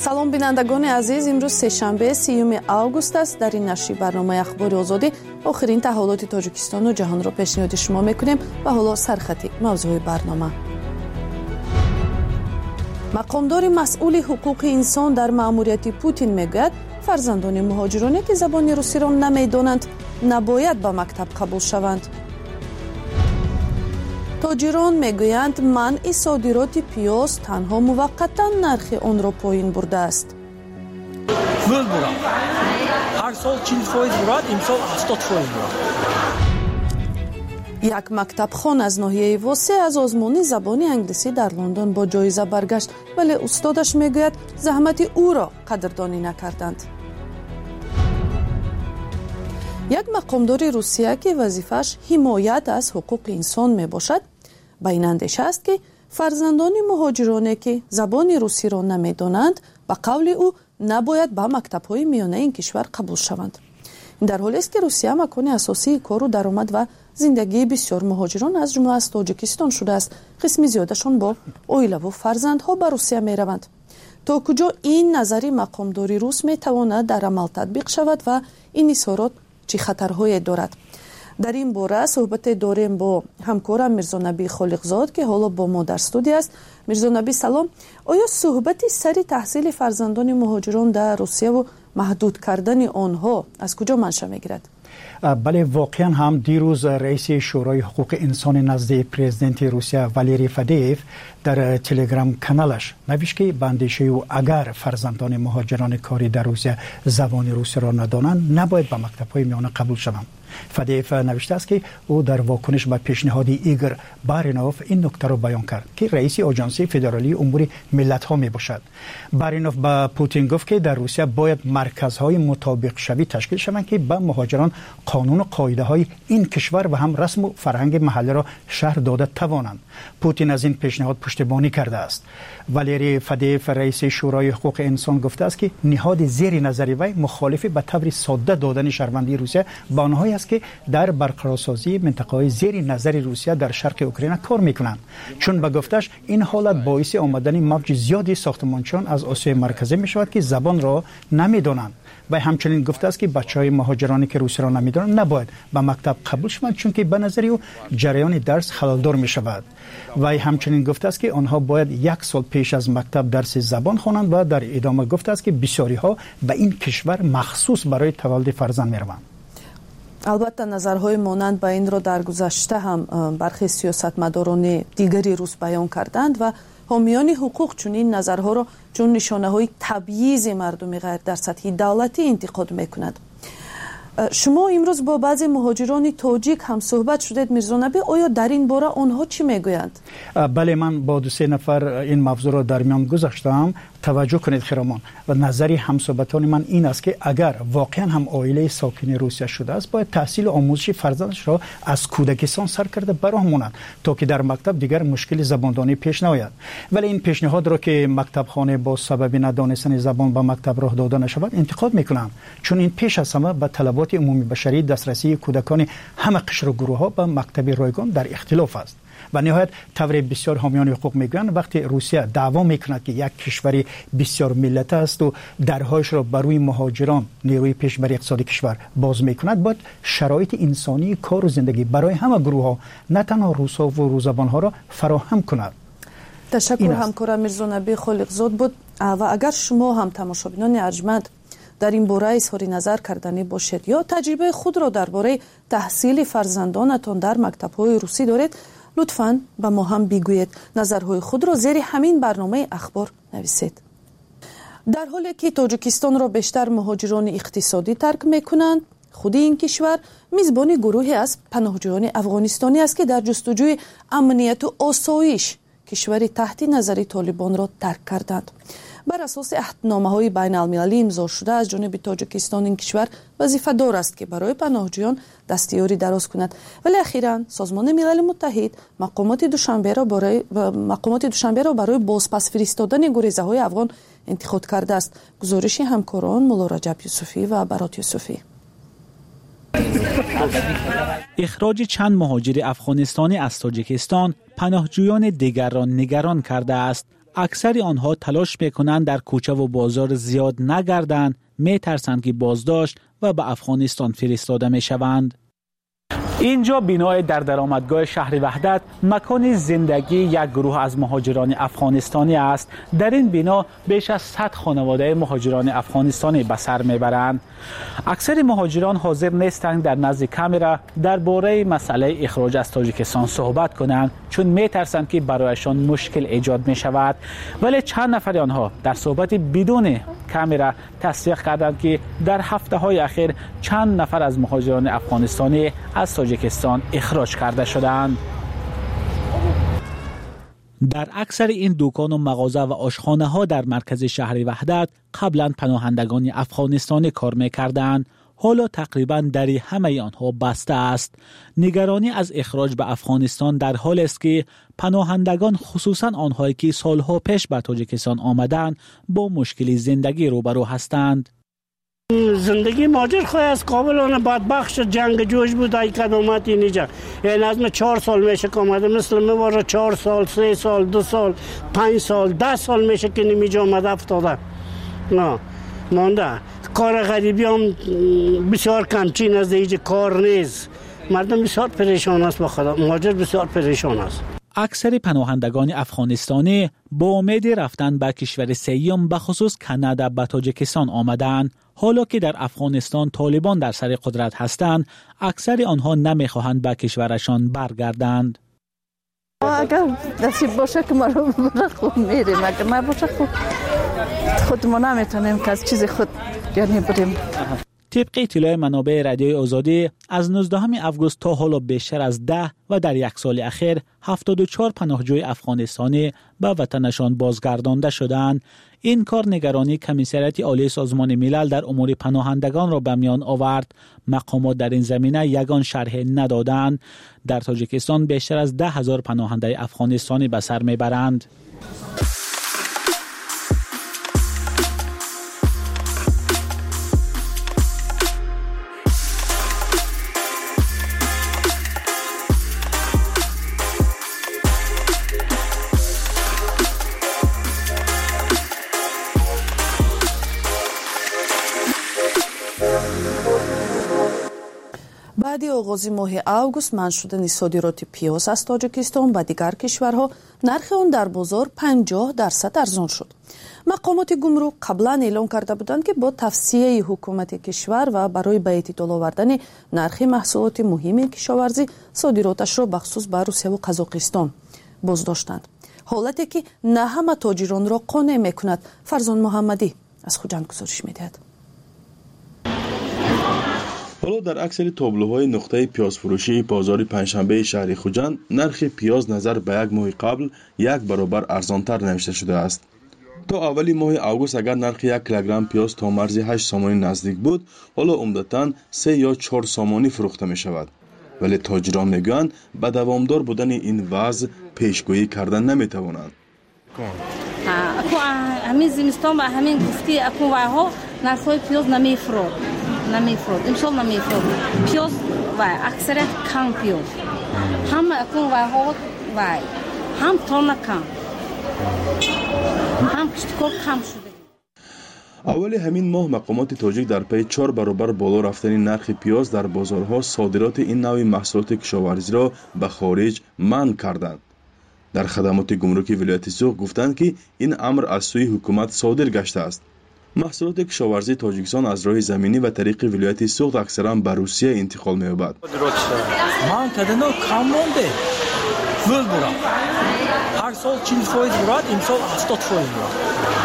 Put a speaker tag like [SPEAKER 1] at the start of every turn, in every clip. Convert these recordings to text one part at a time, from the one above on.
[SPEAKER 1] салом бинандагони азиз, имрӯз сешанбе 30 август аст. дар ин нашри барномаи ахбори озодӣ охирин таҳволоти тоҷикистону ҷаҳонро пешниҳоди шумо мекунем ва ҳоло сархати мавзӯи барнома. мақомдори масъули ҳуқуқи инсон дар маъмурияти Путин мегӯяд, фарзандони муҳоҷироне ки забони русиро намедонанд, набояд ба мактаб қабул шаванд. тоҷирон мегӯянд манъи содироти пиёз танҳо муваққатан нархи онро поин бурдааст.
[SPEAKER 2] ҳар сол 40% бурад, имсол 80% бурад.
[SPEAKER 1] як мактабхон аз ноҳияи восе аз озмуни забони англисӣ дар Лондон бо ҷоиза баргашт, вале устодаш мегӯяд заҳмати ӯро қадрдонӣ накарданд. як мақомдори Русия ки вазифааш ҳимоят аз ҳуқуқи инсон мебошад, ба ин андеша аст ки фарзандони муҳоҷироне ки забони русиро намедонанд, ба қавли ӯ набояд ба мактабҳои миёнаи ин кишвар қабул шаванд. ин дар ҳолест ки Русия макони асосии кору даромад ва зиндагии бисёр муҳоҷирон аз ҷумла аз Тоҷикистон шудааст. қисми зиёдашон бо оилаву фарзандҳо ба Русия мераванд. то куҷо ин назари мақомдори рус метавонад дар амал татбиқ шавад ва ин изҳорот чӣ хатарҳое дорад? дар ин бора суҳбате дорем бо ҳамкорам Мирзонабӣ Холиқзод ки ҳоло бо мо дар студия аст. Мирзонабӣ салом. оё суҳбати сари таҳсили фарзандони муҳоҷирон дар Русияву маҳдуд кардани онҳо аз куҷо манша мегирад?
[SPEAKER 3] بله واقعا هم دیروز رئیس شورای حقوق انسان نزد پرزیدنت روسیه والری فدیف در تلگرام کانالش نوشت که به اندیشه او اگر فرزندان مهاجران کاری در روسیه زبان روسی را ندانند نباید به مکتب‌های میانه قبول شوند. فدیف نوشته است که او در واکنش به پیشنهاد ایگور بارینوف این نکته را بیان کرد که رئیس آژانس فدرالی امور ملت‌ها میباشد. بارینوف به پوتین گفت که در روسیه باید مرکزهای مطابق شوی تشکیل شوند که به مهاجران قانون و قاعده های این کشور و هم رسم و فرهنگ محلی را شرح داده توانند. پوتین از این پیشنهاد پشتیبانی کرده است. والری فدیف رئیس شورای حقوق انسان گفته است که نهاد زیر نظر وی مخالف به طور ساده دادن شهروندی روسیه به آنهایی است که در برقرارسازی منطقه‌های زیر نظر روسیه در شرق اوکراین کار میکنند، چون به گفتش این حالت باعث آمدن موج زیادی ساختمانچیان از آسیای مرکزی میشود که زبان را نمیدانند. و همچنین گفته است که بچه‌های مهاجرانی که روسی را نمیدانند نباید به مکتب قبول شوند، چون که به نظر او جریان درس خلل‌دار میشود. و همچنین گفته است که آنها باید 1 سال پیش از مکتب درس زبان خوانند و در ادامه گفته است که بسیاری ها به این کشور مخصوص برای تولد فرزند میروند.
[SPEAKER 1] البته نظرهای مانند به این را در گذشته هم برخی سیاستمداران دیگری روس بیان کردند و حامیان حقوق چون این نظرها را چون نشانه های تبعیض مردم غیر در سطح دولتی انتقاد میکنند. شما امروز با بعضی مهاجران تاجیک هم صحبت شدید میرزانبی، آیا در این باره آنها چی میگویند؟
[SPEAKER 3] بله، من با 2-3 نفر این موضوع را در میان گذاشتم. توجه کنید خیرمان، و نظری همصحبتان من این است که اگر واقعا هم عائله ساکن روسیه شده است باید تحصیل و آموزش فرزندش را از کودکستان سر کرده برآمونند تا که در مکتب دیگر مشکل زباندانی پیش نیاید. ولی این پیشنهاد را که مکتب خانه با سبب ندانستن زبان به مکتب راه داده نشود انتقاد میکنم، چون این پیش از همه به طلبات عمومی بشری دسترسی کودکان همه قشر و گروه ها به مکتب رایگان در اختلاف است. و نهایت طور بسیار حامیان حقوق میگویند وقتی روسیه دعوا میکند که یک کشوری بسیار ملت است و درهایش را بروی مهاجران نیروی پیشبر اقتصادی کشور باز میکند، باید شرایط انسانی کار و زندگی برای همه گروه ها نه تنها روسا و روزبان ها را فراهم کند.
[SPEAKER 1] تشکر همکارم میرزانبی خالقزاد بود. و اگر شما هم تماشابینان ارجمند در این باره اظهار نظر کردنی باشید یا تجربه خود را درباره تحصیل فرزندانتان در مکتب‌های روسی دارید، لطفاً با ما هم بگویید. نظرهای خود را زیر همین برنامه اخبار نویسید. در حالی که تاجیکستان را بیشتر مهاجران اقتصادی ترک میکنند، خود این کشور میزبان گروهی از پناهجویان افغانستانی است که در جستجوی امنیت و آسایش کشوری تحت نظر طالبان را ترک کردند. بر اساس عهدنامه‌های بین‌المللی امضا شده از جانب تاجیکستان این کشور وظیفه دار است که برای پناهجویان دستیاری دراز کند، ولی اخیراً سازمان ملل متحد مقامات دوشنبه را برای بازپس فرستادن گریزه‌های افغان انتخاب کرده است. گزارش همکاران مولا رجب یوسفی و برات یوسفی.
[SPEAKER 4] اخراج چند مهاجر افغانستانی از تاجیکستان پناهجویان دیگر را نگران کرده است. اکثر آنها تلاش میکنند در کوچه و بازار زیاد نگردند، میترسند که بازداشت و به افغانستان فرستاده میشوند. اینجا بنای در درآمدگاه شهر وحدت مکان زندگی یک گروه از مهاجران افغانستانی است. در این بنا بیش از 100 خانواده مهاجران افغانستانی به سر میبرند. اکثر مهاجران حاضر نیستند در نزد کامرا درباره مسئله اخراج از تاجیکستان صحبت کنند، چون میترسند که برایشان مشکل ایجاد می شود. ولی چند نفر آنها در صحبت بدون کامرا تصدیق کردند که در هفته های اخیر چند نفر از مهاجران افغانستانی از تاجیکستان اخراج کرده شدند. در اکثر این دکان و مغازه و آشخانه ها در مرکز شهر وحدت قبلا پناهندگان افغانستانی کار می‌کردند. حالا تقریبا دری همه آنها بسته است. نگرانی از اخراج به افغانستان در حال است که پناهندگان، خصوصا آنهایی که سالها پیش به تاجیکستان آمدند، با مشکلی زندگی روبرو هستند.
[SPEAKER 5] زندگی مهاجر خواهی از کابل بدبخش جنگ جوش بود ای کدامت اینجا. این از من 4 سال میشه که آمده، مثل میواره 4 سال 3 سال 2 سال 5 سال 10 سال میشه که نمیجا آمده افتاده. نه مانده کار غریبی هم بسیار کمچین از اینجا کار نیست. مردم بسیار پریشان است، با خدا مهاجر بسیار پریشان است.
[SPEAKER 4] اکثر پناهندگان افغانستانی با امید رفتن به کشور سوم به خصوص کانادا به تاجیکستان آمدند. حالا که در افغانستان طالبان در سر قدرت هستند، اکثر آنها نمیخواهند به کشورشان برگردند.
[SPEAKER 6] اگر نصیب باشه که ما رو خوب میریم، اگر نباشه خود ما نمیتونیم که از چیز خود یعنی بریم.
[SPEAKER 4] طبق اطلاع منابع رادیوی آزادی از 19 آگوست تا حالا بیشتر از 10 و در یک سال اخیر 74 پناهجوی افغانستانی به وطنشان بازگردانده شدند. این کار نگرانی کمیسریت عالی سازمان ملل در امور پناهندگان را به میان آورد. مقامات در این زمینه یگان شرح ندادند. در تاجیکستان بیشتر از 10,000 پناهنده افغانستانی به سر میبرند.
[SPEAKER 1] بعد آغاز ماه آگوست منع شدن صادرات پیاز از تاجیکستان به دیگر کشورها، نرخ آن در بازار 50% ارزان شد. مقامات گمرک قبلا اعلام کرده بودند که با توصیه حکومت کشور و برای به اعتدال آوردن نرخ محصولات مهم کشاورزی صادراتش را بخصوص به روسیه و قزاقستان بازداشتند. حالتی که نه همه تاجران را قانع میکند. فرزان محمدی از خوجند گزارش میدهد.
[SPEAKER 7] حالا در اکثر تابلوهای نقطه پیاز فروشی بازار پنجشنبه شهر خوجند نرخ پیاز نظر به یک ماه قبل 1 برابر ارزانتر نوشته شده است. تا اولی ماه آگوست اگر نرخ 1 کیلوگرم پیاز تا مرز 8 سامانی نزدیک بود، حالا عمدتاً 3 یا 4 سامانی فروخته می شود. ولی تاجران میگویند به دوامدار بودن این وضع پیشگویی کردن نمی توانند.
[SPEAKER 8] همین زمستان و همین گفتی اکو نرخ پیاز نمیفروخت. امسال نمیفروخت. پیاز و اکثریت کم پیاز. هم اکو و هم تانه کم. هم کشتکار کم شده.
[SPEAKER 7] اولی همین ماه مقامات تاجیک در پی 4 برابر بالا رفتن نرخ پیاز در بازارها صادرات این نوع محصولات کشاورزی را به خارج منع کردند. در خدمات گمرکی ولایت سوق گفتند که این امر از سوی حکومت صادر گشته است. محصولات کشاورزی تاجیکستان از راه زمینی و طریق ولایت سوق اکثرا به روسیه انتقال می‌یابد.
[SPEAKER 2] من تدنا کم مونده. فول برام. هر سال 40% برات، امسال 80% برات.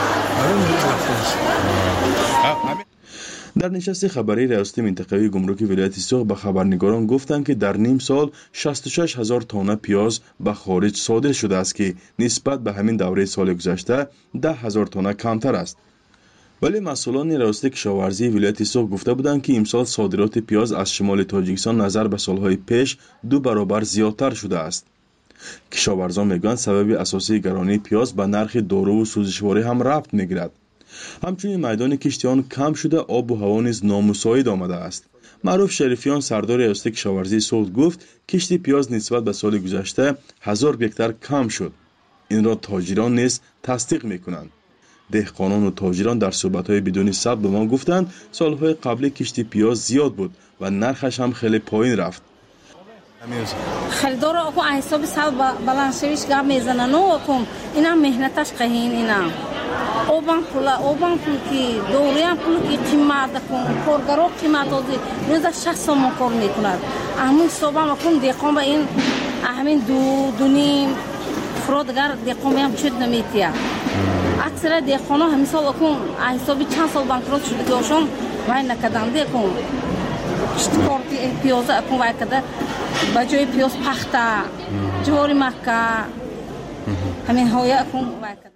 [SPEAKER 7] در نشست خبری ریاست منطقه‌ای گمرکی ولایت سوق به خبرنگاران گفتند که در نیم سال 66,000 تانه پیاز به خارج صادر شده است که نسبت به همین دوره سال گذشته 10,000 تانه کمتر است. ولی مسئولان ریاست کشاورزی ولایت سوق گفته بودند که امسال صادرات پیاز از شمال تاجیکستان نظر به سالهای پیش 2 برابر زیادتر شده است. کشاورزان میگویند سبب اساسی گرانی پیاز به نرخ دارو و سوزشواری هم ربط میگیرد. همچنین میدان کشتیان کم شده، آب و هوا نیز نامساعد آمده است. معروف شریفیان سردار ریاست کشاورزی سوق گفت کشت پیاز نسبت به سال گذشته 1000 گکتار کم شد. این را تاجران نیز تصدیق میکنند. دهقانان و تاجران در صحبت‌های بدون ثبت به ما گفتند سالهای قبلی کشت پیاز زیاد بود و نرخش هم خیلی پایین رفت.
[SPEAKER 8] خریدار اکو حساب سال بلند شویش گام میزنن و اکو اینا مهنتش قهین اینا اوبان پول کی دوریان پول کی قیمت کن کارگرا قیمت از روز 6 سوم کار میکنند. همون صبح اکو دهقان با این همین دو نیم فرودگار دهقان هم چود نمیتیا. اکثر دهقانا همین سال اکو حسابی چند سال بانکروت شده که اوشون وای نکردند اکو کارتی پیاز اکو وای کرده بجای پیاز پخته جوری مکه همین های اکو وای کرده.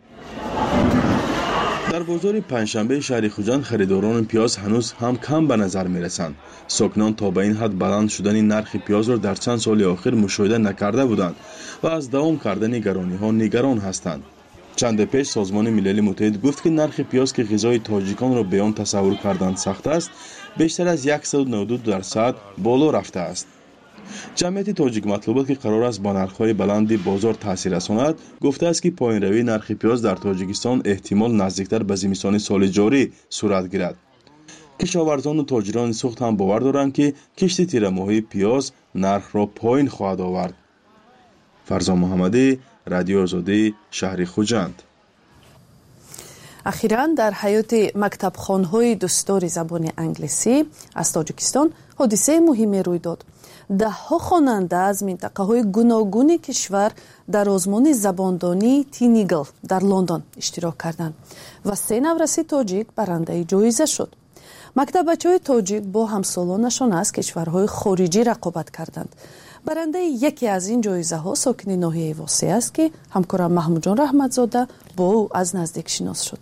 [SPEAKER 7] در بازار پنجشنبه شهر خوجند خریداران پیاز هنوز هم کم به نظر می رسند. ساکنان تا به این حد بلند شدن نرخ پیاز را در چند سال آخر مشاهده نکرده بودند و از دوام کردن گرانی ها نگران هستند. چند پیش سازمان ملل متحد گفت که نرخ پیاز که غذای تاجیکان را به آن تصور کردن سخت است بیشتر از 192% بالا رفته است. جمعیت تاجیک مطلوبات که قرار است با نرخ‌های بلند بازار تاثیر رساند گفته است که پایین روی نرخ پیاز در تاجیکستان احتمال نزدیکتر به زمستان سال جاری صورت گیرد. کشاورزان و تاجران سوخت هم باور دارند که کشت تیر ماهی پیاز نرخ را پایین خواهد آورد. فرزان محمدی، رادیو آزادی، شهر خوجند.
[SPEAKER 1] اخیراً در حیات مکتبخانه‌های دستور زبان انگلیسی از تاجیکستان حادثه مهمی روی داد. ده‌ها خواننده از منطقه‌های گوناگون کشور در آزمون زباندانی تینیگل در لندن اشتراک کردند و 3 نورسی تاجیک برنده جایزه شد. مکتبچه‌های تاجیک با همسالانشان از کشورهای خارجی رقابت کردند. برنده یکی از این جایزه ها ساکن ناحیه واسه است که همکارم محمود جان رحمتزاده با او از نزدیک شناس شد.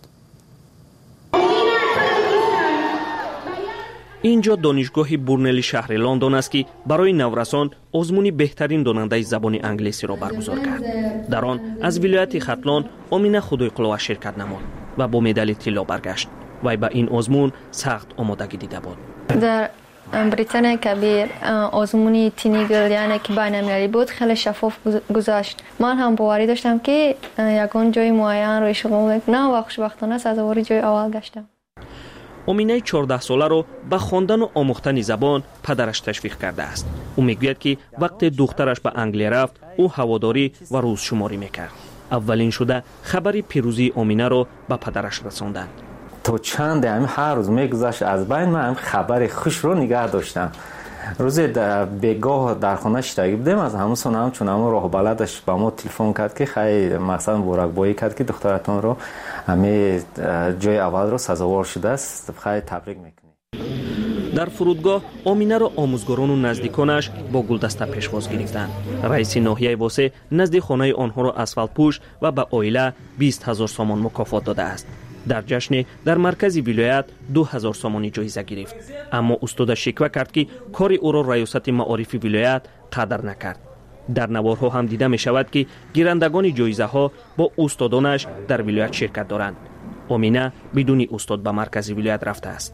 [SPEAKER 9] اینجا دانشگاه بورنلی شهر لندن است که برای نورسان آزمون بهترین داننده زبان انگلیسی را برگزار کرد. در آن از ولایت ختلان امینه خدایقلوه شرکت نمود و با مدال طلا برگشت. وی به این آزمون سخت آمادگی دیده بود.
[SPEAKER 10] در بریتانیا کبیر آزمونی تینیگل یعنی که بین‌المللی بود خیلی شفاف گذشت. من هم باوری داشتم که یکان جای معین روی شغل کنم و خوشبختانه سزاوار جای اول گشتم.
[SPEAKER 9] امینه 14 ساله رو به خواندن و آموختن زبان پدرش تشویق کرده است. او میگوید که وقتی دخترش به انگلیس رفت او هواداری و روزشماری میکرد. اولین شده خبری پیروزی امینه رو به پدرش رساندند.
[SPEAKER 11] تا چند هر روز میگذشت از بین من خبر خوش رو نگه داشتم. روزی بگاه در خانه شتگی بودیم از همون سنم چون همون راه بلدش با ما تلفن کرد که خیلی مثلا مبارکبایی کرد که دخترتون رو همه جای اول رو سزاوار شده است. خیلی تبریک میکنیم.
[SPEAKER 9] در فرودگاه امینه را آموزگاران و نزدیکانش با گلدسته پیشواز گرفتند. رئیس ناحیه واسه نزد خانه آنها را اسفالت پوش و به عائله 20,000 سومان مکافات داده است. در جشن در مرکز ولایت 2,000 سومانی جایزه گرفت. اما استاد شکوه کرد که کار او را ریاست معارف ولایت قدر نکرد. در نوارها هم دیده می شود که گیرندگان جایزه ها با استادانش در ولایت شرکت دارند. امینه بدون استاد به مرکز ولایت رفته است.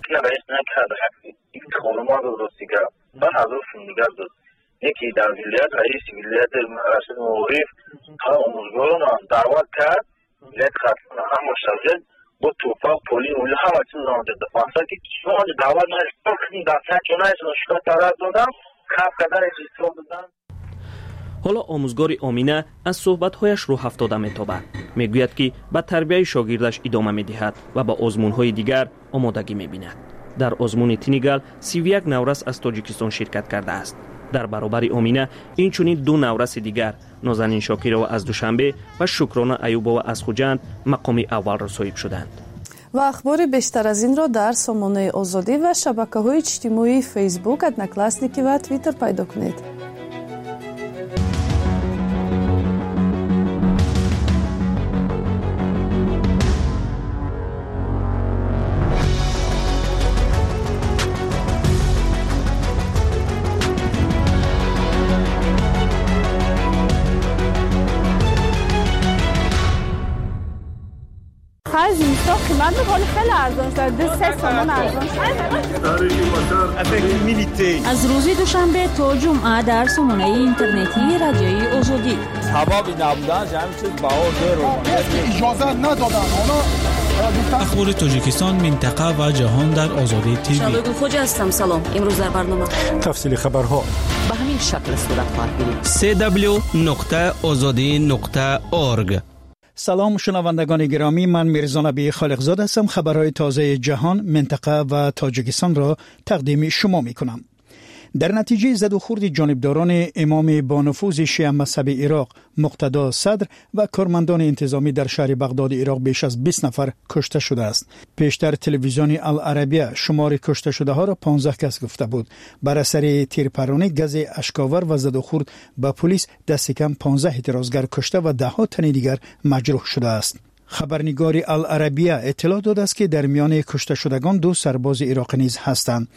[SPEAKER 12] یکی در ولایت رئیس ولایت رئیس معارف آموزگاران دعوت کرد ولایت ختلان هم مشترک با توفاق پولی اولی همه چیز رانده دفانسا که شما دعوت نشتن دفعه چونه شکر طرف دادم کف کدن اجیستران دادن.
[SPEAKER 9] حالا آموزگار امینه از صحبت‌هایش رو هفتاده می‌تابد. میگوید که به تربیت شاگردش ادامه می‌دهد و با آزمون‌های دیگر آمادگی می‌بیند. در آزمون تینیگل 31 نورس از تاجیکستان شرکت کرده است. در برابر امینه این چونین 2 نورس دیگر نازنین شاکرova از دوشنبه و شکرانه ایوبova از خوجند مقام اول را صاحب شدند.
[SPEAKER 1] و اخبار بیشتر از این را در سامانه آزادی و شبکه‌های اجتماعی فیسبوک، ادناکلاسنیکی و توییتر پیدا کنید.
[SPEAKER 13] آخر زمستون قیمت میکنه خیلی ارزان شده 3 تومان ارزان شده.
[SPEAKER 14] از روز دوشنبه تا جمعه در سامانه اینترنتی رادیوی آزادی
[SPEAKER 15] سببی نبودن همین چیز بهار
[SPEAKER 16] اجازه ندادن
[SPEAKER 4] اخبار تاجیکستان، منطقه و جهان در آزادی تیوی.
[SPEAKER 14] شبگون خوجا هستم. سلام. امروز در برنامه
[SPEAKER 3] تفصیل خبرها
[SPEAKER 14] به همین شکل صورت خواهد گرفت.
[SPEAKER 17] www.azadi.org.
[SPEAKER 3] سلام شنوندگان گرامی، من میرزا نبی خالقزاده هستم. خبرهای تازه جهان، منطقه و تاجیکستان را تقدیم شما میکنم. در نتیجه زد و خورد جانبداران امام با نفوذ شیعه مذهب عراق مقتدا صدر و کارمندان انتظامی در شهر بغداد عراق بیش از 20 نفر کشته شده است. پیشتر تلویزیون العربیه شمار کشته شده ها را 15 کس گفته بود. بر اثر تیرپرانی، گاز اشکاور و زد و خورد به پلیس دست کم 15 اعتراضگر کشته و 10 تن دیگر مجروح شده است. خبرنگار العربیه اطلاع داده است که در میان کشته شدگان 2 سرباز عراقی نیز هستند.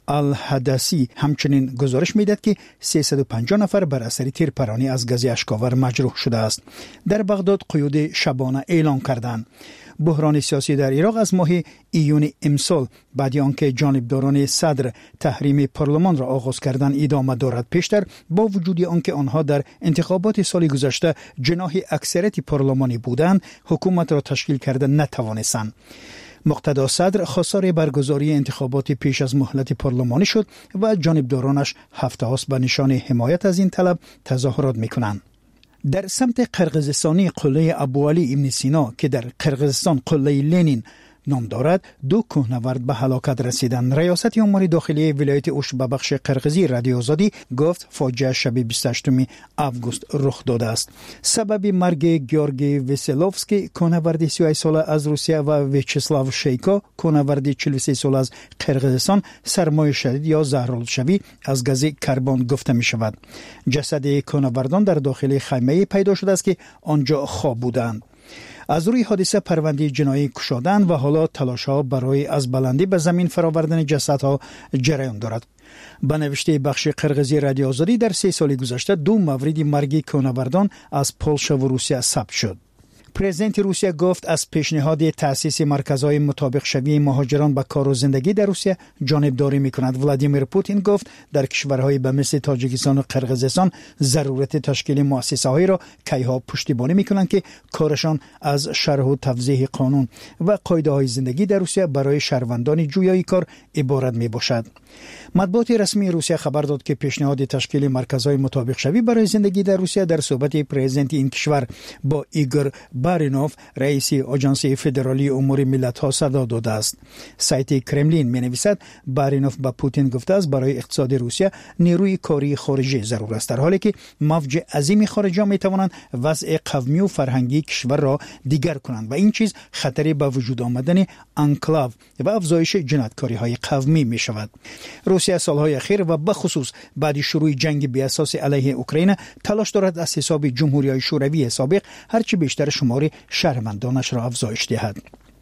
[SPEAKER 3] الحدثی همچنین گزارش میدهد که 350 نفر بر اثر تیرپرانی از گاز اشکاور مجروح شده است. در بغداد قیود شبانه اعلان کردند. بحران سیاسی در عراق از ماه ایون امسال بعد آنکه جانبداران صدر تحریم پارلمان را آغاز کردند ادامه دارد. پیشتر با وجود آنکه آنها در انتخابات سال گذشته جناح اکثریت پارلمانی بودند، حکومت را تشکیل کرده نتوانستند. مقتدا صدر خواستار برگزاری انتخابات پیش از مهلت پارلمانی شد و جانبدارانش هفته هاست به نشان حمایت از این طلب تظاهرات میکنند. در سمت قرقیزستانی قله ابوعلی ابن سینا که در قرقیزستان قله لنین نام دارد، 2 کوهنورد به هلاکت رسیدند. ریاست امور داخلی ولایت اوش به بخش قرقیزی رادیو آزادی گفت فاجعه شب 28 آگوست رخ داده است. سبب مرگ گیورگی ویسلوفسکی کوهنورد 38 ساله از روسیه و ویچسلاو شیکا کوهنورد 43 ساله از قرقیزستان سرمای شدید یا زهرالشوی از گاز کربن گفته می شود. جسد کوهنوردان در داخل خیمه پیدا شده است که آنجا خواب بودند. از روی حادثه پرونده جنایی گشادند و حالا تلاش‌ها برای از بلندی به زمین فرآوردن جسدها جریان دارد. به نوشته بخش قرقیزی رادیو آزادی در 3 سال گذشته 2 مورد مرگ کوهنوردان از پولش و روسیه ثبت شد. پرزیدنت روسیه گفت از پیشنهاد تأسیس مرکزهای مطابق شوی مهاجران به کار و زندگی در روسیه جانبداری می‌کند. ولادیمیر پوتین گفت در کشورهای به مثل تاجیکستان و قرقیزستان ضرورت تشکیل مؤسسه‌هایی را کیها پشتیبانی می‌کنند که کارشان از شرح و توضیح قانون و قاعده‌های زندگی در روسیه برای شهروندان جویای کار عبارت میباشد. مطبوعات رسمی روسیه خبر داد که پیشنهاد تشکیل مرکزهای مطابق شوی برای زندگی در روسیه در صحبت پرزیدنت این کشور با ایگور بارینوف رئیس آژانس فدرالی امور ملت‌ها صدا داده است. سایت کرملین می‌نویسد بارینوف با پوتین گفته است برای اقتصاد روسیه نیروی کاری خارجی ضرور است، در حالی که موج عظیم خارجی می‌توانند وضع قومی و فرهنگی کشور را دیگر کنند و این چیز خطری به وجود آمدن انکلاو و افزایش جنایتکاری‌های قومی می‌شود. روسیه سالهای اخیر و به خصوص بعد شروع جنگ بی اساس علیه اوکراین تلاش دارد از حساب جمهوری‌های شوروی سابق هرچی بیشتر شمار شهروندانش را افزایش دهد.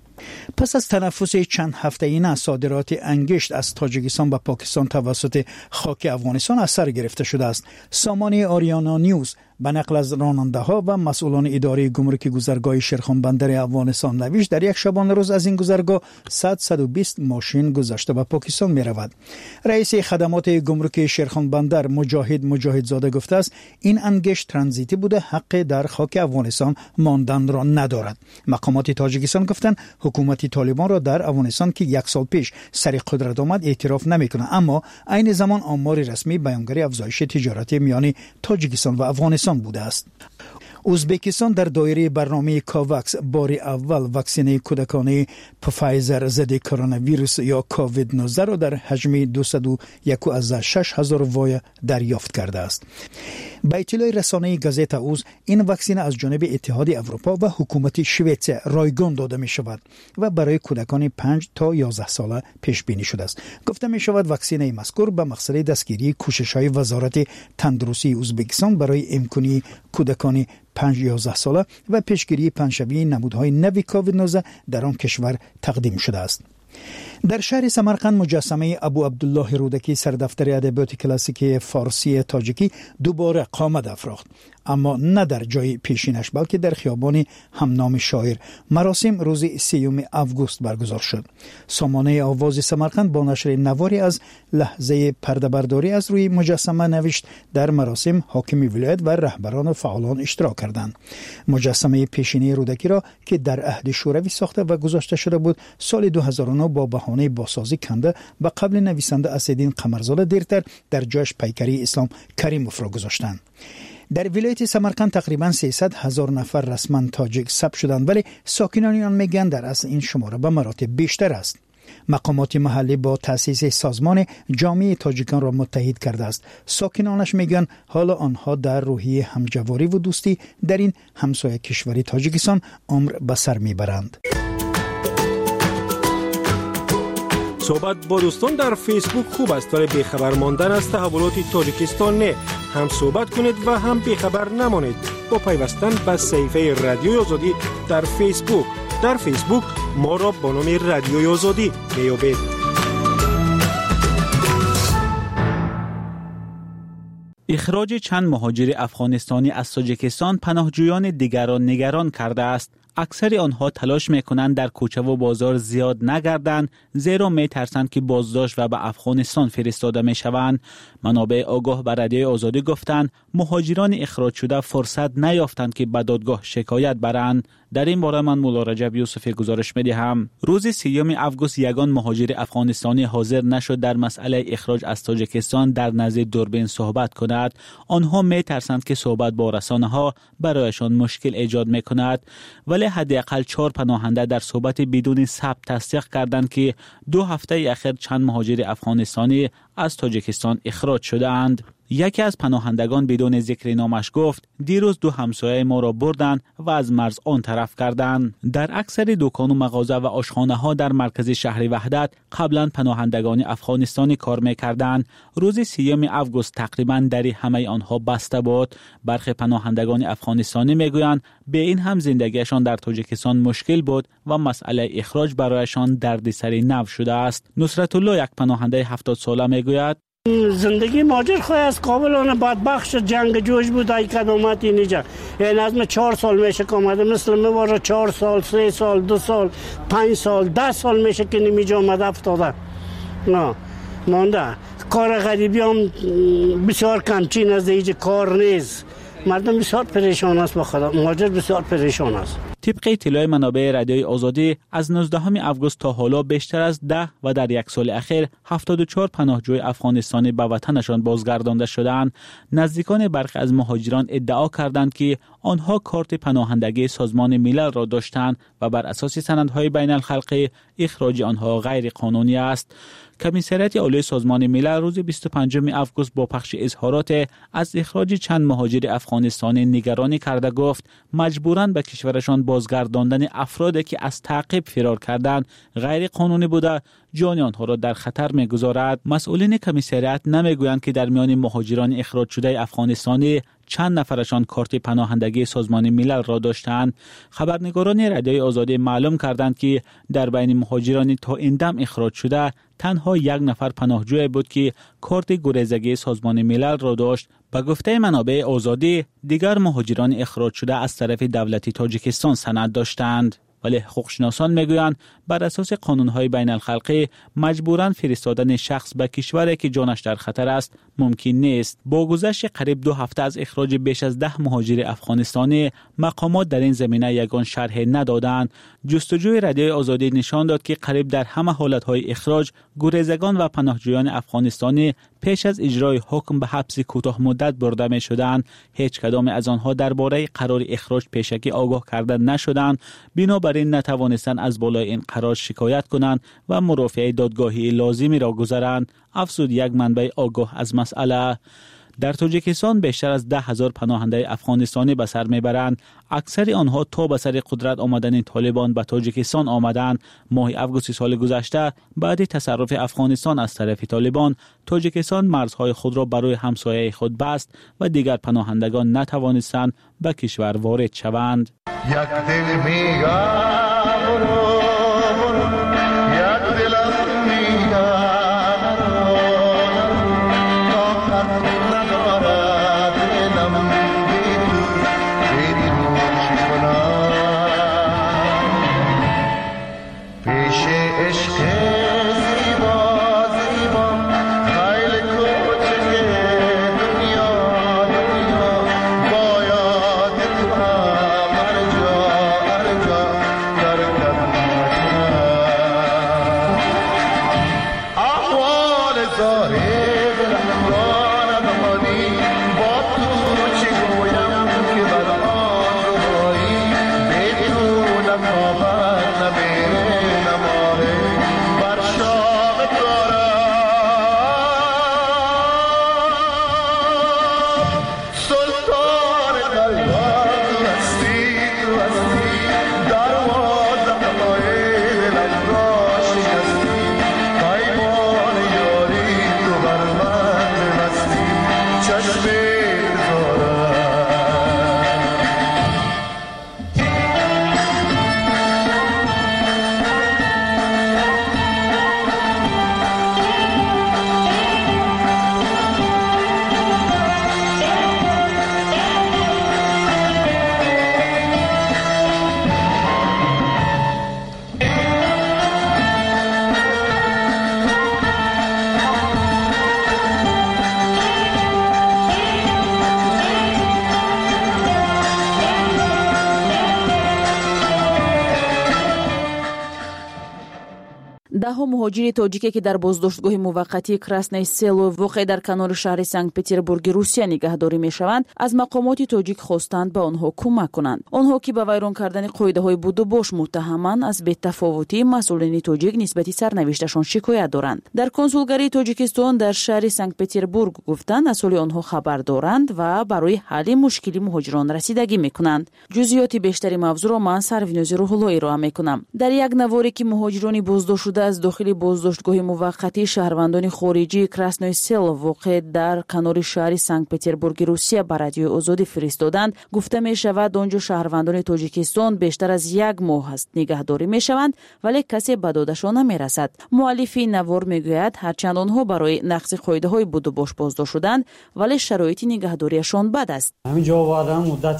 [SPEAKER 3] پس از تنفس چند هفته‌ای صادرات انگشت از تاجیکستان به پاکستان توسط خاک افغانستان از سر گرفته شده است. سامانه آریانا نیوز به نقل از راننده‌ها و مسئولان اداره گمرک گذرگاه شیرخان بندر افغانستان نوشت در یک شبانه روز از این گذرگاه 120 ماشین گذشته به پاکستان می‌رود. رئیس خدمات گمرک شیرخان بندر مجاهدزاده گفته است این انگشت ترانزیتی بوده، حق در خاک افغانستان ماندن را ندارد. مقامات تاجیکستان گفتند حکومت طالبان را در افغانستان که 1 سال پیش سر قدرت آمد اعتراف نمی‌کند، اما عین زمان آمار رسمی بیانگر افزایش تجارت میان تاجیکستان و افغانستان بوده است. ازبکستان در دایره برنامه کاوکس بار اول واکسن کودکانه پفایزر ضد کرونا ویروس یا کووید 19 را در حجم 201,600 وای دریافت کرده است. به اطلاع رسانه گازت اوز این واکسن از جانب اتحاد اروپا و حکومت شوئد رایگان داده می شود و برای کودکان 5 تا 11 ساله پیش بینی شده است. گفته می شود واکسن مذکور به مقصد دستگیری کوشش‌های وزارت تندرستی ازبکستان برای امکانی کودکان 5-11 ساله و پیشگیری پنجشنبه نمودهای نوی کووید 19 در آن کشور تقدیم شده است. در شهر سمرقند مجسمه ابو عبدالله رودکی سردفتر ادبیات کلاسیک فارسی تاجیکی دوباره قامت افراخت، اما نه در جای پیشینش بلکه در خیابان همنام شاعر. مراسم روز 3 آگوست برگزار شد. سامانه آواز سمرقند با نشر نواری از لحظه پرده‌برداری از روی مجسمه نوشت در مراسم حاکم ولایت و رهبران و فعالان اشتراک کردند. مجسمه پیشینی رودکی را که در عهد شوروی ساخته و گذاشته شده بود سال 2009 با بهانه بازسازی کنده و قبل نویسنده اسدالدین قمرزاده دیرتر در جایش پیکری اسلام کریموف را گذاشتند. در ولایت سمرقند تقریباً 300,000 نفر رسما تاجیک ثبت شدند، ولی ساکنان آن میگن در اصل این شماره به مراتب بیشتر است. مقامات محلی با تأسیس سازمان جامعه تاجیکان را متحد کرده است. ساکنانش میگن حالا آنها در روحیه همجواری و دوستی در این همسایه کشوری تاجیکستان عمر به سر میبرند.
[SPEAKER 17] صحبت با دوستان در فیسبوک خوب است، ولی بیخبر ماندن از تحولات تاجیکستان نه. هم صحبت کنید و هم بیخبر نمانید با پیوستن به صفحه رادیوی آزادی در فیسبوک. در فیسبوک ما را با نام رادیوی آزادی میابید.
[SPEAKER 4] اخراج چند مهاجر افغانستانی از تاجیکستان پناهجویان دیگر را نگران کرده است. اکثر آنها تلاش میکنند در کوچه و بازار زیاد نگردند، زیرا میترسند که بازداشت و به افغانستان فرستاده میشوند. منابع آگاه به رادیوی آزادی گفتند مهاجران اخراج شده فرصت نیافتند که به دادگاه شکایت برند. در این باره من مولا رجب یوسفی گزارش میدهم. روز 3 آگوست یگان مهاجر افغانستانی حاضر نشد در مسئله اخراج از تاجیکستان در نزد دوربین صحبت کند. آنها میترسند که صحبت با رسانه ها برایشان مشکل ایجاد میکند، ولی حداقل 4 پناهنده در صحبت بدون ثبت تصدیق کردند که 2 هفته اخیر چند مهاجر افغانستانی از تاجیکستان اخراج شدند. یکی از پناهندگان بدون ذکر نامش گفت دیروز 2 همسایه ما را بردند و از مرز آن طرف کردند. در اکثر دکان و مغازه و آشخانه ها در مرکز شهر وحدت قبلا پناهندگان افغانستانی کار میکردند. روز 3 آگوست تقریبا در همه آنها بسته بود. برخی پناهندگان افغانستانی میگویند به این هم زندگیشان در تاجیکستان مشکل بود و مسئله اخراج برایشان دردسر نو شده است. نصرت الله یک پناهنده 70 ساله میگوید
[SPEAKER 5] زندگی ماجر خواه از قابلانه بدبخش جنگ جوش بود ای کدامت اینجا. این از من 4 سال میشه که آمده، مثل میوارا 4 سال 3 سال 2 سال 5 سال 10 سال میشه که نمیجا آمده افتاده. نه مانده کار غریبی هم بسیار کمچین از اینجا کار نیست. مردم بسیار پریشان است، با خدا ماجر بسیار پریشان است.
[SPEAKER 4] طبق اطلاع منابع رادیوی آزادی از 19 آگوست تا حالا بیشتر از 10 و در یک سال اخیر 74 پناهجوی افغانستانی به وطنشان بازگردانده شدند. نزدیکان برخی از مهاجران ادعا کردند که آنها کارت پناهندگی سازمان ملل را داشتند و بر اساس سندهای بین الخلقی اخراج آنها غیر قانونی است. کمیسریت عالی سازمان ملل روز 25 آگوست با پخش اظهارات از اخراج چند مهاجر افغانستانی نگرانی کرده گفت مجبوراً به کشورشان بازگرداندن افرادی که از تعقیب فرار کردند غیر قانونی بوده جان آنها را در خطر می‌گذارد. مسئولین کمیسریت نمیگویند که در میان مهاجران اخراج شده افغانستانی چند نفرشان کارت پناهندگی سازمان ملل را داشتند. خبرنگاران رادیوی آزادی معلوم کردند که در بین مهاجران تا این دم اخراج شده تنها 1 نفر پناهجوی بود که کارت گریزگی سازمان ملل را داشت. به گفته منابع آزادی دیگر مهاجران اخراج شده از طرف دولت تاجیکستان سند داشتند، ولی حقوقشناسان میگویند بر اساس قانون‌های بین الخلقی مجبوراً فرستادن شخص به کشوری که جانش در خطر است ممکن نیست. با گذشت قریب 2 هفته از اخراج بیش از 10 مهاجر افغانستانی مقامات در این زمینه یگان شرح ندادند. جستجوی رادیوی آزادی نشان داد که قریب در همه حالت‌های اخراج گریزگان و پناهجویان افغانستانی پیش از اجرای حکم به حبس کوتاه مدت برده می‌شدند. هیچ کدام از آنها درباره قرار اخراج پیشکی آگاه کرده نشدند، بنابراین نتوانستند از بالای این قرار شکایت کنند و مرافعه دادگاهی لازمی را گذارند، افزود یک منبع آگاه از مسئله. در تاجیکستان بیشتر از 10,000 پناهنده افغانستانی به سر میبرند. اکثر آنها تا به سر قدرت آمدن طالبان به تاجیکستان آمدند. ماه آگوست سال گذشته بعد تصرف افغانستان از طرف طالبان، تاجیکستان مرزهای خود را برای همسایه خود بست و دیگر پناهندگان نتوانستند به کشور وارد شوند. یک دل میگم یک دلم
[SPEAKER 14] 10 مهاجر تاجیکی که در بازداشتگاه موقتی کراسنای سلو واقع در کنار شهر سنت پترزبورگ روسیه نگهداری میشوند، از مقامات تاجیک خواستند به آنها کمک کنند. آنها که به ویران کردن قاعده‌های بود و باش متهمند، از بی‌تفاوتی مسئولین تاجیک نسبت سرنوشتشان شکایت دارند. در کنسولگری تاجیکستان در شهر سنت پترزبورگ گفتند از حال آنها خبر دارند و برای حل مشکل مهاجران رسیدگی میکنند. جزئیات بیشتری موضوع را من سروینوز روح‌الله ارائه میکنم. در یک نواری که مهاجران بازداشت شده از داخل بازداشتگاه موقتی شهروندان خارجی کراسنوی سل واقع در کنار شهر سنت پترزبورگ روسیه به رادیوی آزادی فرستادند، گفته می شود آنجا شهروندان تاجیکستان بیشتر از 1 ماه است نگهداری می شوند ولی کسی به دادشان نمی رسد. مؤلف نوار می گوید هرچند آنها برای نقض قاعده های بود و باش بازداشت شدند ولی شرایط نگهداریشان بد است.
[SPEAKER 18] همینجا آوردم مدت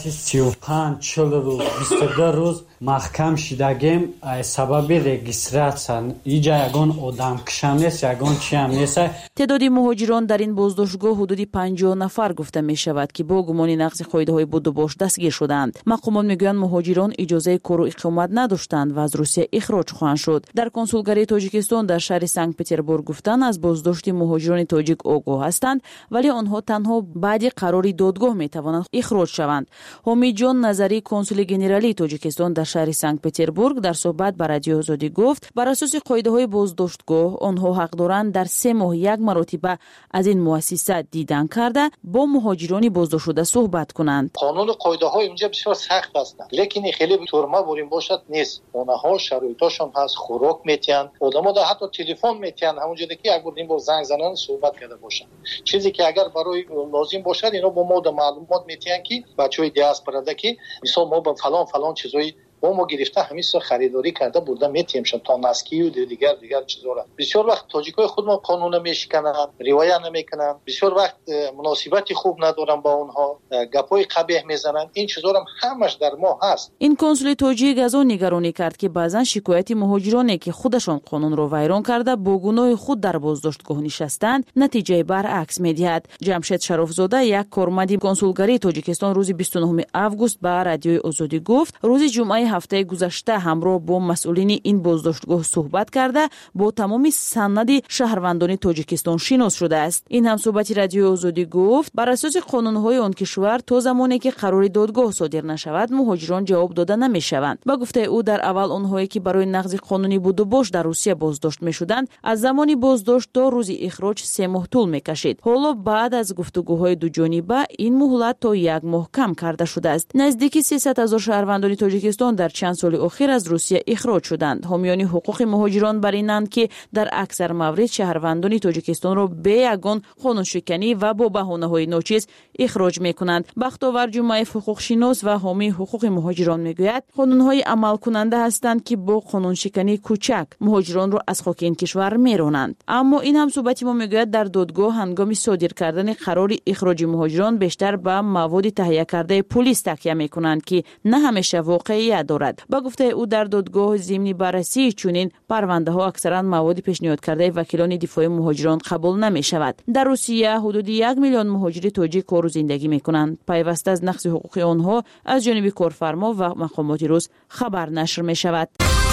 [SPEAKER 18] 35-40 روز 22 روز محکم شدگیم سبب رجیستراسیون اینجا یگان آدم کشم نیست یگان چی هم نیست.
[SPEAKER 14] تعداد مهاجران در این بازداشتگاه حدود 50 نفر گفته می شود که با گمان نقض قاعده های بود و باش دستگیر شدند. مقامات میگویند مهاجران اجازه کار و اقامت نداشتند و از روسیه اخراج خواهند شد. در کنسولگری تاجیکستان در شهر سنت پترزبورگ گفتند از بازداشت مهاجران تاجیک آگاه هستند ولی آنها تنها بعد قرار دادگاه می توانند اخراج شوند. حامد جان نظری کنسول گنرالی تاجیکستان در شهر سنت پترزبورگ در صحبت با رادیو آزادی گفت بر اساس قاعده های بازداشتگاه آنها حق دارند در 3 ماه 1 مرتبه از این مؤسسه دیدن کرده با مهاجران بازداشت شده صحبت کنند.
[SPEAKER 19] قانون قاعده های اینجا بسیار سخت هستند لیکن خیلی تورما بریم باشد نیست. اونها شرایطشون هست، خوراک میتین، آدم‌ها در حتی تلفن میتین همونجوری که اگر بودیم با زنگ زنان صحبت کرده باشن. چیزی که اگر برای لازم باشد اینا با ما معلومات میتین که بچهای دیاسپورا که مثلا ما با فلان چیزای ما گرفته همیشه خریداری کرده بوده میتیم شد تا نسکی و دیگر چیزا را بسیار وقت تاجیکای خود ما قانون میشکنن، رعایت نمیکنن، بسیار وقت مناسبتی خوب ندارن با اونها، گپای قبیح میزنن. این چیزا هم همش در ما هست.
[SPEAKER 14] این کنسول تاجیک از اون نگرانی کرد که بعضن شکایت مهاجرانی که خودشان قانون رو ویران کرده با گناه خود در بازداشتگاه نشستند نتیجه برعکس میدهد. جمشید شرافزاده یک کارمند کنسولگری تاجیکستان روز 29 آگوست به رادیوی آزادی گفت روز جمعه هفته گذشته همراه با مسئولین این بازداشتگاه صحبت کرده با تمام سند شهروندان تاجیکستان شناس شده است. این هم صحبت رادیو آزادی گفت بر اساس قانون‌های آن کشور تا زمانی که قرار دادگاه صادر نشود مهاجران جواب داده نمی‌شوند. با گفته او در اول آنهایی که برای نقض قانونی بود و باش در روسیه بازداشت می‌شدند از زمانی بازداشت تا روز اخراج 3 ماه طول می‌کشید. حالا بعد از گفتگوهای دو جانبه این مهلت تا 1 ماه کم کرده شده است. نزدیک 300,000 شهروندان تاجیکستان در چند سال اخیر از روسیه اخراج شدند. حامیان حقوق مهاجران بر اینند که در اکثر موارد شهروندان تاجیکستان را به یگان قانونشکنی و با بهانه‌های ناچیز اخراج می‌کنند. بختاور جمعه حقوق شناس و حامی حقوق مهاجران میگوید قانون‌های عمل کننده هستند که با قانونشکنی کوچک مهاجران را از خاک این کشور میرانند. اما این هم صحبت ما میگوید در دادگاه هنگام صادر کردن قرار اخراج مهاجران بیشتر به مواد تهیه کرده پلیس تکیه می‌کنند که نه همیشه واقعیت دارد. با گفته او در دادگاه ضمن بررسی چنین پرونده ها اکثرا مواد پیشنهاد کرده وکیلان دفاع مهاجران قبول نمی شود. در روسیه حدود 1 میلیون مهاجر تاجیک کار و زندگی می کنند. پیوسته از نقض حقوق آنها از جانب کارفرما و مقامات روس خبر نشر می شود.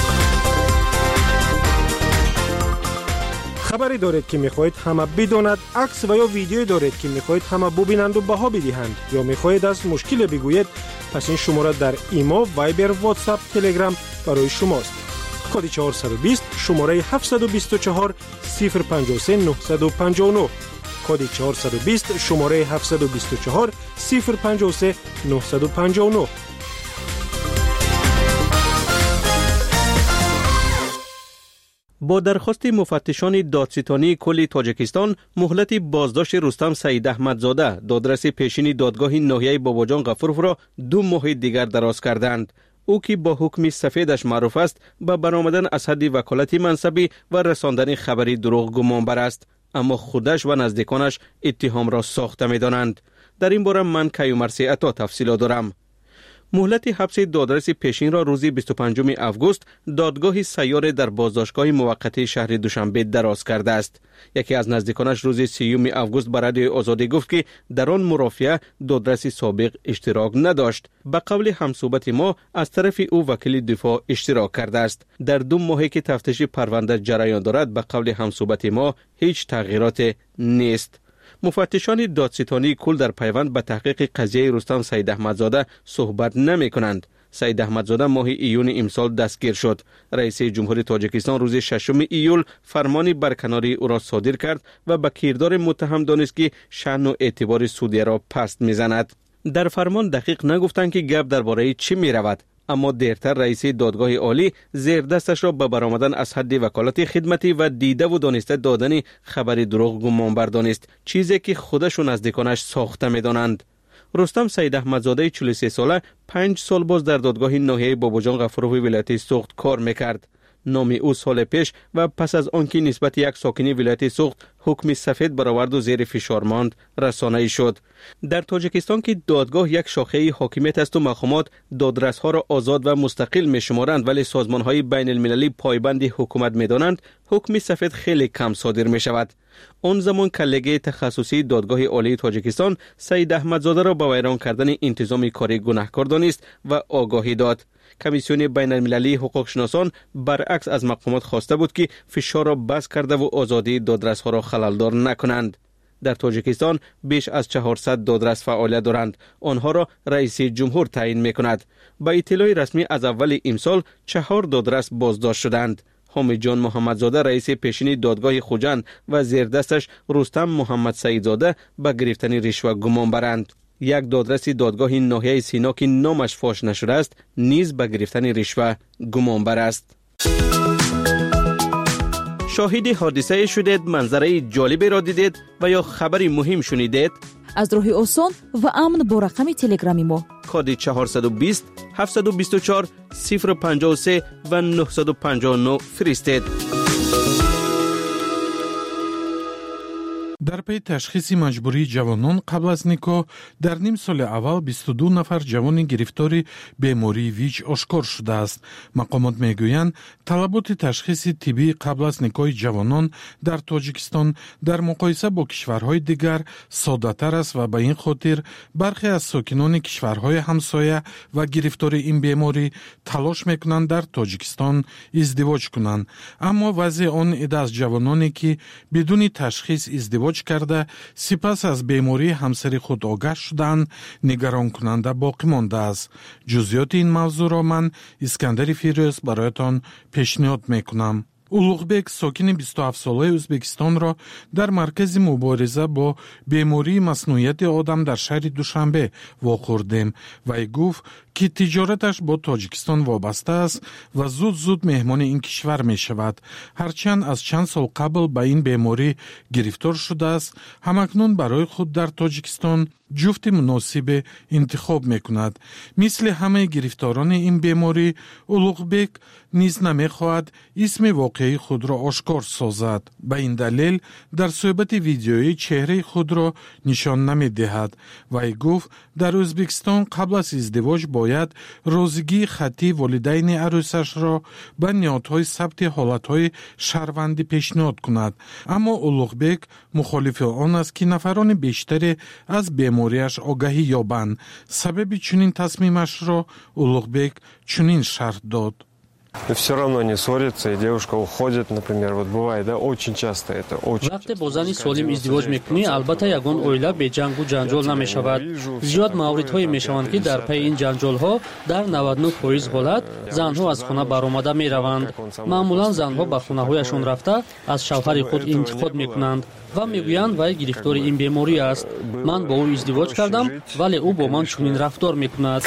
[SPEAKER 17] خبری دارید که میخواهید همه بداند، عکس و یا ویدیویی دارید که میخواهید همه ببینند و بها بدهند یا میخواهید از مشکل بگویید، پس این شماره در ایما، وایبر، واتساپ، تلگرام برای شماست. کد 420 شماره 724 053 959 کد 420 شماره 724 053 959.
[SPEAKER 9] با درخواست مفتشان دادستانی کل تاجیکستان مهلت بازداشت رستم سعید احمدزاده دادرس پیشین دادگاه ناحیه باباجان غفورف را 2 ماه دیگر دراز کردند. او که با حکم سفیدش معروف است به برآمدن از حد وکالت منصبی و رساندن خبری دروغ گمانبر است، اما خودش و نزدیکانش اتهام را ساخته می دانند. در این باره من کیومرثی عطا تفصیلات دارم.
[SPEAKER 20] مهلت حبس دادرس پیشین را روز 25 آگوست دادگاه سیار در بازداشتگاه موقتی شهر دوشنبه دراز کرده است. یکی از نزدیکانش روز 30 آگوست به رادیو آزادی گفت که در آن مرافعه دادرس سابق اشتراک نداشت. به قول همصحبت ما از طرف او وکیل دفاع اشتراک کرده است. در 2 ماهی که تفتیش پرونده جریان دارد به قول همصحبت ما هیچ تغییرات نیست. مفتشان دادستانی کل در پیوند به تحقیق قضیه رستم سید احمدزاده صحبت نمی کنند. سید احمدزاده ماه ایون امسال دستگیر شد. رئیس جمهوری تاجیکستان روز 6 ایول فرمانی برکناری او را صادر کرد و به کردار متهم دانست که شأن و اعتبار سعودیه را پست میزند. در فرمان دقیق نگفتند که گپ درباره چی می رود. اما دیرتر رئیس دادگاه عالی زیر دستش را به برآمدن از حد وکالت خدمتی و دیده و دانسته دادن خبر دروغ گمانبر دانست، چیزی که خودش و نزدیکانش ساخته می‌دانند. رستم سید احمدزاده 43 ساله 5 سال باز در دادگاه ناحیه باباجان غفوروی ولایت سوخت کار میکرد. نام او سال پیش و پس از آنکه نسبت یک ساکنی ولایت سوخت حکم سفید برآورد و زیر فشار ماند رسانه‌ای شد. در تاجیکستان که دادگاه یک شاخه حاکمیت است و مقامات دادرس‌ها را آزاد و مستقل می‌شمارند ولی سازمان‌های بین‌المللی پایبند حکومت می‌دانند، حکم سفید خیلی کم صادر می‌شود. آن زمان کلگه تخصصی دادگاه عالی تاجیکستان سید احمدزاده را به ویران کردن انتظام کاری گناهکار دانست و آگاهی داد. کمیسیون بین المللی حقوق شناسان برعکس از مقامات خواسته بود که فشار را بس کرده و آزادی دادرس‌ها را خللدار نکنند. در تاجیکستان بیش از 400 دادرس فعالیت دارند. آنها را رئیس جمهور تعیین می‌کند. با اطلاع رسمی از اول امسال 4 دادرس بازداشت شدند. حامد جان محمدزاده رئیس پیشین دادگاه خوجند و زیر دستش رستم محمد سعیدزاده به گرفتن رشوه گمان برند. یک دادرس دادگاه ناحیه سینا که نامش فاش نشده است نیز به گرفتن رشوه گمان بر است. شاهد حادثه شدید، منظره جالبی را دیدید و یا خبری مهم شنیدید؟
[SPEAKER 14] از راه آسان و امن با رقم تلگرامی ما
[SPEAKER 20] کد 420 724 053 و 959 فرستید.
[SPEAKER 21] در پی تشخیص مجبوری جوانان قبل از نکاح در نیم سال اول 22 نفر جوان گرفتار بیماری ویچ آشکار شده است. مقامات میگویند طلبات تشخیص طبی قبل از نکاح جوانان در تاجیکستان در مقایسه با کشورهای دیگر ساده‌تر است و به این خاطر برخی از ساکنان کشورهای همسایه و گرفتار این بیماری تلاش میکنند در تاجیکستان ازدواج کنند. اما وضع آن عده از جوانانی که بدون تشخیص ازدواج کرده سپس از بیماری همسر خود آگاه شدند نگران کننده باقی مانده است. جزئیات این موضوع را من اسکندر فیروز برایتان پیشنهاد میکنم. улуғбек сокини 27 солаи Ӯзбекистонро дар маркази мубориза бо бемории маснуияти одам дар шаҳри Душанбе вохӯрдем. Вай гуфт ки тиҷораташ бо Тоҷикистон вобаста аст ва зуд меҳмони ин кишвар мешавад. ҳарчанд аз чанд сол қабл ба ин беморӣ гирифтор шудааст, ҳамакнун барои худ дар Тоҷикистон ҷуфти муносибе интихоб мекунад. мисли ҳамаи гирифторони ин беморӣ, Улуғбек низ намехоҳад исми воқеии худро ошкор созад. ба ин далел дар суҳбати видеоӣ чеҳраи худро нишон намедиҳад. Вай гуфт дар Ӯзбекистон қабл аз издивоҷ бояд розигии хаттии волидайни арӯсашро ба ниҳодҳои сабти ҳолатҳои шаҳрвандӣ пешниҳод кунад. аммо Улуғбек мухолифи он аст ки нафарони бештаре аз бемориаш огаҳӣ ёбанд. сабаби чунин тасмимашро Улуғбек чунин шарҳ дод.
[SPEAKER 22] Все равно они ссорятся, и девушка уходит, например, вот бывает, да, очень часто это, очень.
[SPEAKER 23] وقتی با زنی سالم ازدواج میکنی البته یگان اویله به جنگ و جنجال نمیشود. زیاد موردهایی میشوند که در پی این جنجال ها در 99% حالت زنها از خانه برآمده میروند. معمولا زنها به خانه هایشان رفته از شوهر خود انتقاد میکنند و میگویند وی گرفتار این بیماری است. من با او ازدواج کردم ولی او با من چنین رفتار میکند.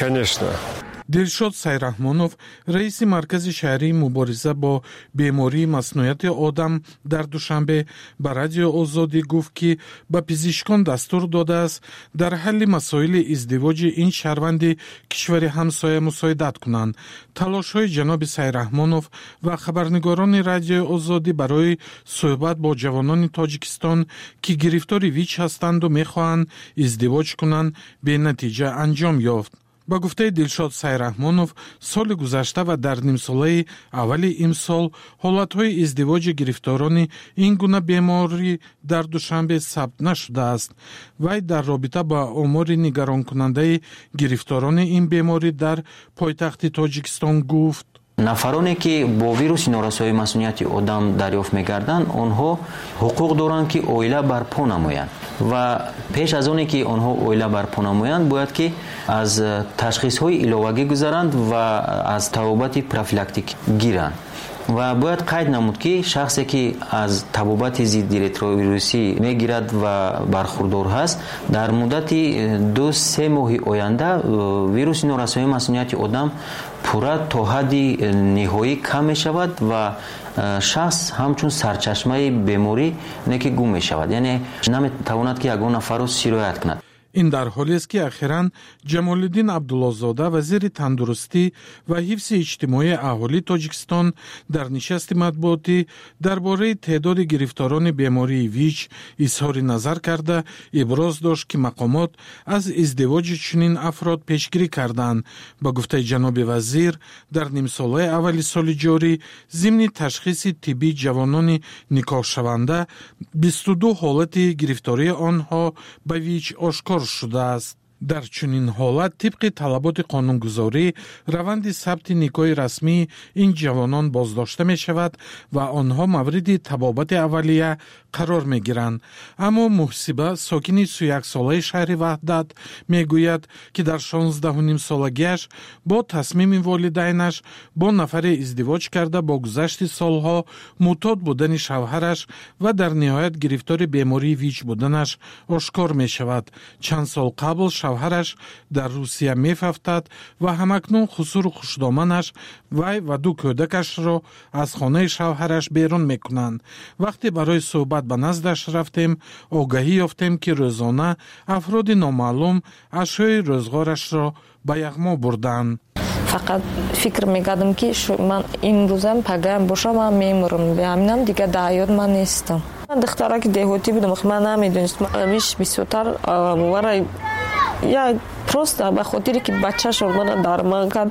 [SPEAKER 21] دلشاد сайраҳмонов раиси маркази шаҳрии мубориза бо бемории маснуияти одам дар Душанбе ба радио Озодӣ гуфт ки ба пизишкон дастур додааст дар ҳалли масоили издивоҷи ин шаҳрванди кишвари ҳамсоя мусоидат кунанд. талошҳои ҷаноби сайраҳмонов ва хабарнигорони радиои Озодӣ барои суҳбат бо ҷавонони Тоҷикистон ки гирифтори ВИЧ ҳастанду мехоҳанд издивоҷ кунанд бенатиҷа анҷом ёфт. ба гуфтаи Дилшод Сайраҳмонов, соли гузашта ва дар нимсолаи аввали имсол ҳолатҳои издивоҷи гирифторони ин гуна беморӣ дар Душанбе сабт нашудааст. Вай дар робита ба омори нигаронкунандаи гирифторони ин беморӣ дар пойтахти Тоҷикистон гуфт:
[SPEAKER 2] нафароне ки бо вируси норасоии масмунияти одам дарёфт мегарданд, онҳо ҳуқуқ доранд ки оила барпо намоянд ва пеш аз оне ки онҳо оила барпо намоянд бояд ки аз ташхисҳои иловагӣ гузаранд ва аз табобати профилактик гиранд. ва бояд қайд намуд ки шахсе ки аз табобати зидди ретровирусӣ мегирад ва бархурдор ҳаст, дар муддати 2-3 моҳи оянда вируси норасоии масмунияти одам пурра то ҳадди ниҳоӣ кам мешавад ва шахс ҳамчун сарчашмаи беморӣ неки гум мешавад, яъне наметавонад ки ягон нафарро сироят кунад.
[SPEAKER 21] ин дар ҳолест ки ахиран Ҷамолиддин Абдуллозода, вазири тандурустӣ ва ҳифзи иҷтимоии аҳолии Тоҷикистон, дар нишасти матбуотӣ дар бораи теъдоди гирифторони бемории ВИЧ изҳори назар карда, иброз дошт ки мақомот аз издивоҷи чунин афрод пешгирӣ карданд. Ба гуфтаи ҷаноби вазир, дар нимсолаи аввали соли ҷорӣ зимни ташхиси тиббии ҷавонони никоҳшаванда 22 ҳолати гирифтории онҳо ба ВИЧ ошкор шудааст. дар чунин ҳолат тибқи талаботи қонунгузорӣ раванди сабти никоҳи расмии ин ҷавонон боздошта мешавад ва онҳо мавриди табобати аввалия қарор мегиранд. аммо Муҳсиба, сокини 31 солаи шаҳри Ваҳдат, мегӯяд ки дар 16-солагиаш бо тасмими волидайнаш бо нафаре издивоҷ карда бо гузашти солҳо мӯътод будани шавҳараш ва дар ниҳоят гирифтори бемории ВИЧ буданаш ошкор мешавад. чанд сол қабл шавҳараш дар Русия мефафтад ва ҳамакнун хусуру хушдоманаш вай ва 2 кӯдакашро аз хонаи шавҳараш берун мекунанд. вақте барои суҳбат ба наздаш рафтем, огаҳӣ ёфтем ки рӯзона афроди номаълум ашёи рӯзғорашро ба яғмо бурданд.
[SPEAKER 6] фақат фикр мекардам ки ман имрӯзам пагаям боша ва мемурам, ҳаминам дигар дар ҳаёт ман нестам. духтараки деҳотӣ будам, ман намедонистам амиш бисёртар вара я просто ба хотире ки бачашро мана дарман кард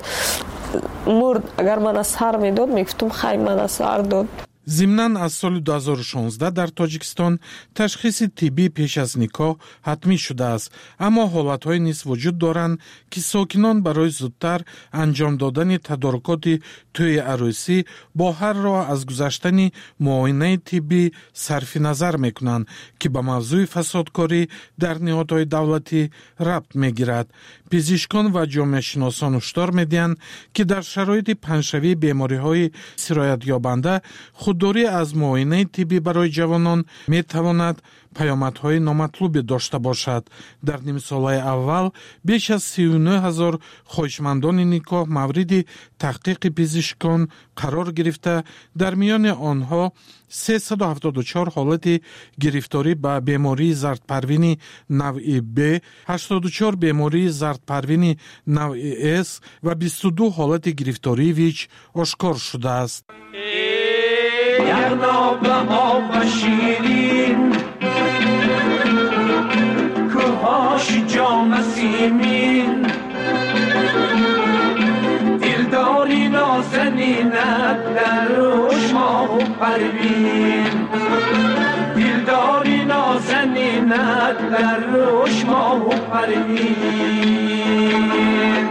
[SPEAKER 6] мурд. агар мана сар медод мегуфтам хай мана сар дод.
[SPEAKER 21] зимнан аз соли 2016 дар Тоҷикистон ташхиси тиббӣ пеш аз никоҳ ҳатмӣ шудааст, аммо ҳолатҳое низ вуҷуд доранд ки сокинон барои зудтар анҷом додани тадорукоти тӯи арӯсӣ бо ҳар роҳ аз гузаштани муоинаи тиббӣ сарфи назар мекунанд, ки ба мавзӯи фасодкорӣ дар ниҳодҳои давлатӣ рабт мегирад. пизишкон ва ҷомеашиносон ҳушдор медиҳанд ки дар шароити паншавии бемориҳои сироятёбанда худдорӣ аз муоинаи тиббӣ барои ҷавонон метавонад паёмадҳои номатлубе дошта бошад. дар нимсолаи аввал беш аз 39 000 хоҳишмандони никоҳ мавриди таҳқиқи пизишкон қарор гирифта, дар миёни онҳо 374 ҳолати гирифторӣ ба бемории зардпарвини навъи Б, 84 бемории зардпарвини навъи С ва 22 ҳолати гирифтории ВИЧ ошкор шудааст.
[SPEAKER 8] دلداری نازنینت در ماه و پروین دلداری نازنینت در ماه و پروین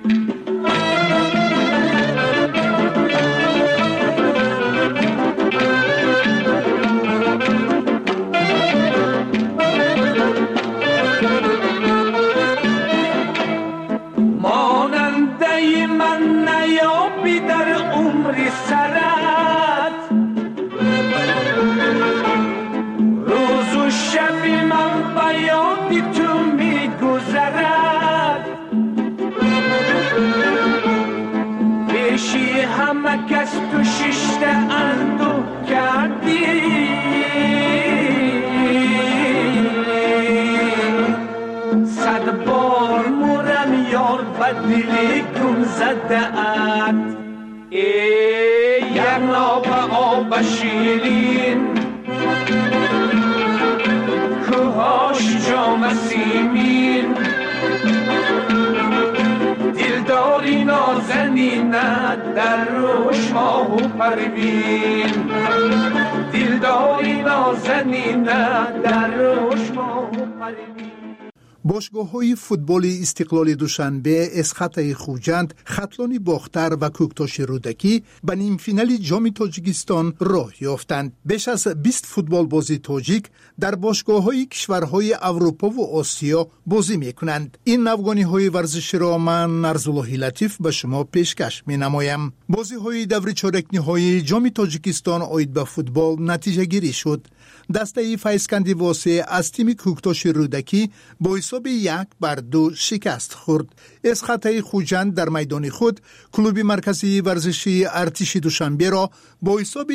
[SPEAKER 8] تو ششته اندو کردی صد بار مورم یار بدلی کن زده‌ات یک ناب آب شیرین کوهاش جام سیمین نازنینت در روش ماه و پروین دلداری نازنینت در روش ماه و پروین.
[SPEAKER 7] باشگاه‌های فوتبال استقلال دوشنبه، اسخط خوجند، خطلان باختر و کوکتاش رودکی به نیم فینال جام تاجیکستان راه یافتند. بیش از 20 فوتبال بازی تاجیک در باشگاه‌های کشورهای اروپا و آسیا بازی می‌کنند. این نوگانی‌های ورزشی را من نرزالله لطیف به شما پیشکش می‌نمایم. بازی‌های دور چهارک نهایی جام تاجیکستان عاید به فوتبال نتیجه گیری شد. دسته فیضکندی واسه از تیم کوکتاش رودکی با حساب 1-2 شکست خورد. اسخط خوجند در میدان خود کلوب مرکزی ورزشی ارتش دوشنبه را با حساب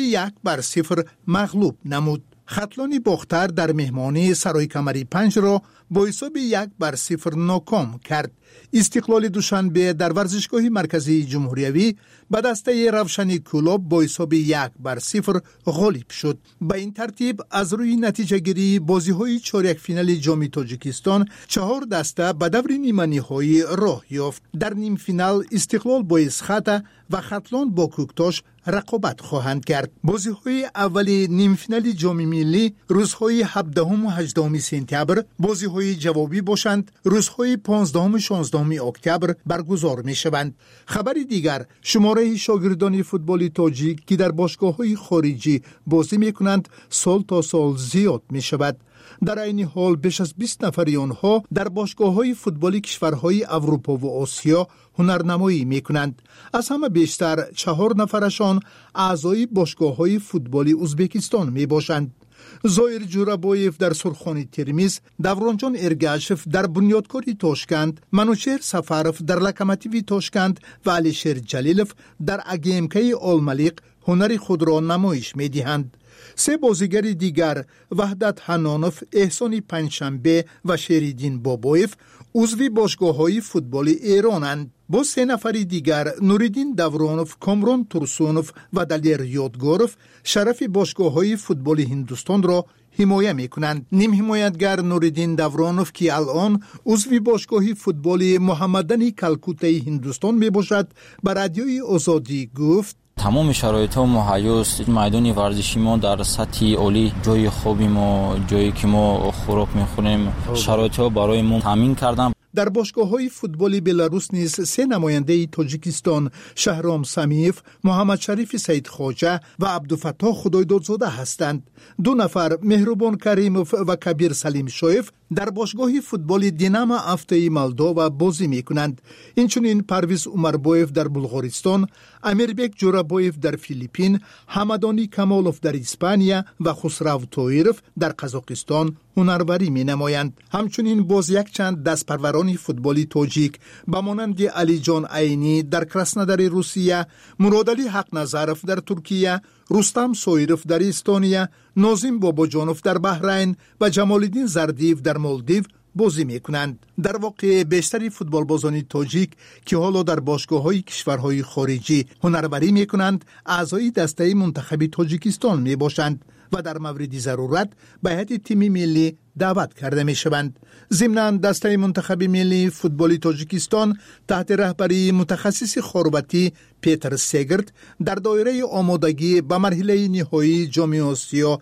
[SPEAKER 7] 1-0 مغلوب نمود. خطلان باختر در مهمانی سرای کمری 5 را با حساب 1-0 ناکام کرد. استقلال دوشنبه در ورزشگاه مرکزی جمهوریوی به دسته روشنی کلوب با حساب 1-0 غالب شد. به این ترتیب از روی نتیجه گیری بازی های چهارک فینال جام تاجیکستان 4 دسته به دور نیمه نهایی راه یافت. در نیم فینال استقلال با اسخط و خطلان با کوکتاش رقابت خواهند کرد. بازی های اولی نیم فینال جام ملی روزهای 17 و 18 سپتامبر، بازی های جوابی باشند روزهای 15 و 16 اکتبر برگزار می شوند. خبر دیگر، شماره شاگردان فوتبال تاجیک که در باشگاه‌های خارجی بازی می کنند سال تا سال زیاد می شود. در این حال بیش از 20 نفر آنها در باشگاه‌های فوتبال کشورهای اروپا و آسیا هنرنمایی می‌کنند. از همه بیشتر 4 نفرشان اعضای باشگاه‌های فوتبال ازبکستان میباشند. زایر جورابویف در سرخانی ترمیز، دورانجان ارگاشف در بنیادکاری تاشکند، منوچهر سفارف در لوکوموتیو تاشکند و علیشیر جلیلوف در اگیمکی آلملیق هنر خود را نمایش می‌دهند. 3 بازیگر دیگر، وحدت حنانوف، احسان پنجشنبه و شریدین بابایف عضو باشگاه‌های فوتبال ایرانند. با 3 نفر دیگر، نوریدین دورانوف، کامران تورسونوف و دلیر یادگاروف شرف باشگاه‌های فوتبال هندوستان را حمایت می‌کنند. نیم حمایتگر نوریدین دورانوف که الان عضو باشگاه فوتبال محمدن کلکوته هندوستان میباشد، به رادیوی آزادی گفت:
[SPEAKER 10] تمام شرایط ها مهیاست. میدان ورزشی ما در سطح عالی، جای خوبی ما، جایی که ما خوراک میخوریم، شرایط ها برای ما تامین کردن.
[SPEAKER 7] در باشگاه‌های فوتبال بلاروس نیز 3 نماینده تاجیکستان، شهرام سمیف، محمد شریف سید خواجه و عبدالفتاح خدایدادزاده هستند. 2 نفر، مهربان کریموف و کبیر سلیم شایف، در باشگاه فوتبال دیناما افته مالدووا بازی می‌کنند. اینچنین پرویز عمربایف در بلغارستان، امیربک جورابایف در فیلیپین، حمدانی کمالوف در اسپانیا و خسرو طایرف در قزاقستان هنربری می‌نمایند. همچنین باز یک چند دستپروران فوتبالی تاجیک به مانند علی جان عینی در کراسنودار روسیه، مرادعلی حق نظرف در ترکیه، رستم سویرف در استونیا، نازم باباجانوف در بحرین و جمالالدین زردیف در مالدیو بازی میکنند. در واقع بیشتری فوتبال بازان تاجیک که حالا در باشگاه‌های کشورهای خارجی هنربری میکنند، اعضای دسته منتخب تاجیکستان میباشند و در مورد ضرورت به هیئت تیم ملی دعوت کرده می شوند. ضمناً دسته منتخب ملی فوتبال تاجیکستان تحت رهبری متخصص خرواتی پیتر سگرت در دایره آمادگی به مرحله نهایی جام آسیا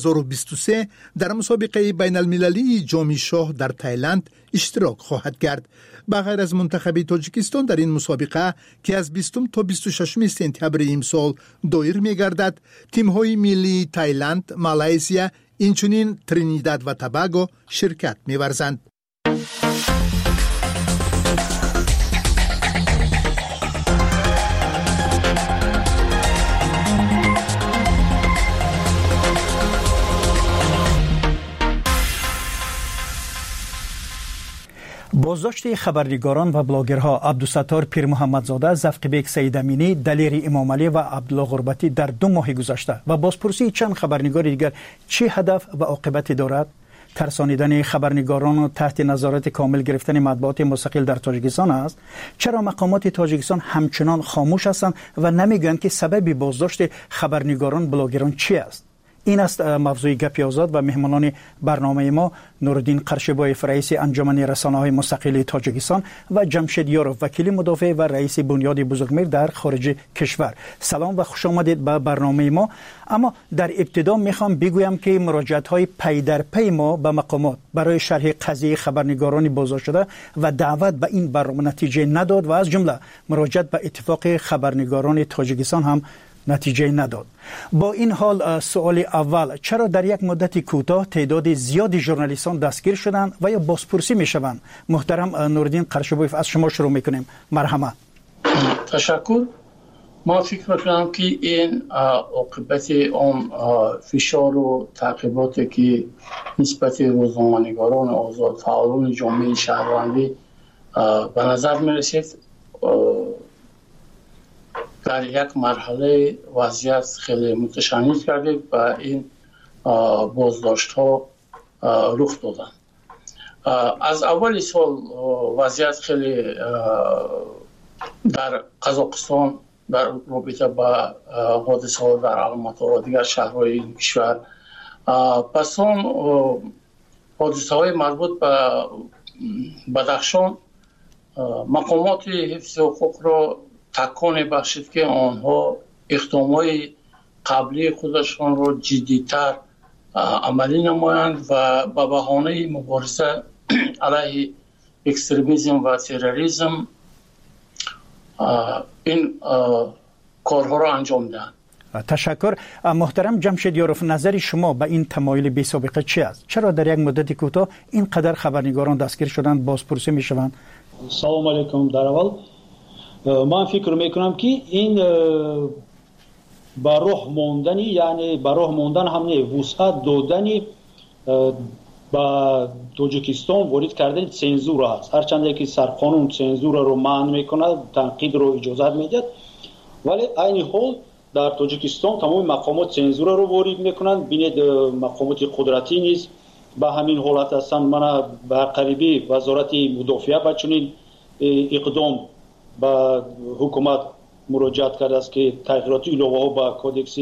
[SPEAKER 7] 2023 در مسابقه بین المللی جام شاه در تایلند اشتراک خواهد کرد. بغیر از منتخب تاجیکستان در این مسابقه که از 20 تا 26 سپتامبر امسال دایر می گردد، تیم‌های ملی تایلند، مالزیا، اینچنین ترینیداد و توباگو شرکت می‌ورزند.
[SPEAKER 3] بازداشت خبرنگاران و بلاگرها عبدالستار پیر محمدزاده، زفقبیک سید امینی، دلیر امام علی و عبدالله غربتی در 2 ماه گذشته و بازپرسی چند خبرنگار دیگر چه هدف و عاقبتی دارد؟ ترسانیدن خبرنگاران و تحت نظارت کامل گرفتن مطبوعات مستقل در تاجیکستان است؟ چرا مقامات تاجیکستان همچنان خاموش هستند و نمیگویند که سبب بازداشت خبرنگاران بلاگران چی است؟ این است موضوع گپی آزاد و مهمانان برنامه ما نورالدین قرشبایف رئیس انجمن رسانه‌های مستقل تاجیکستان و جمشید یاروف وکیل مدافع و رئیس بنیاد بزرگمیر در خارج کشور. سلام و خوش آمدید به برنامه ما. اما در ابتدا میخوام بگویم که مراجعت‌های پی در پی ما به مقامات برای شرح قضیه خبرنگاران بازداشت شده و دعوت به این برنامه نتیجه نداد و از جمله مراجعت به اتفاق خبرنگاران تاجیکستان هم نتیجه نداد. با این حال سوال اول، چرا در یک مدت کوتاه تعداد زیادی ژورنالیستان دستگیر شدند و یا بازپرسی میشوند؟ محترم نورالدین قرشبایف، از شما شروع میکنیم. مرحمت.
[SPEAKER 1] تشکر. ما فکر میکنم که این عاقبت اون فشار و تعقیباتی که نسبت روزنامه‌نگاران آزاد، فعالان جامعه شهروندی به نظر میرسید در یک مرحله وضعیت خیلی متشنج کرده و این بازداشت ها رخ دادن. از اول سال وضعیت خیلی در قزاقستان در رابطه با حادثه ها در الماتا و دیگر شهرهای این کشور، پس اون حادثه های مربوط به بدخشان مقامات حفظ حقوق را تکان بخشید که آنها اقدامات قبلی خودشان را جدی‌تر عملی نمایند و به بهانه مبارزه علیه اکستریمیسم و تروریسم این کارها را انجام دهند.
[SPEAKER 3] تشکر. محترم جمشید یاروف، نظر شما به این تمایل بی سابقه چی است؟ چرا در یک مدت کوتاه اینقدر خبرنگاران دستگیر شدند، بازپرسی میشوند؟
[SPEAKER 11] سلام علیکم. در اول من فکر میکنم که این با راه موندنی، یعنی با راه موندن هم نه، وسعت دادنی با تاجیکستان وارد کردن سنزور است. هرچند که سرقانون سنزور رو منع میکنه، تنقید رو اجازه میده، ولی عین حال در تاجیکستان تمام مقامات سنزور رو وارد میکنن. بینید مقامات قدرتی نیست به همین حالت هستن. من به قریبی وزارت مدافعه با چنین اقدام با حکومت مراجعت کرده است که تغییرات علاوه ها با کودکس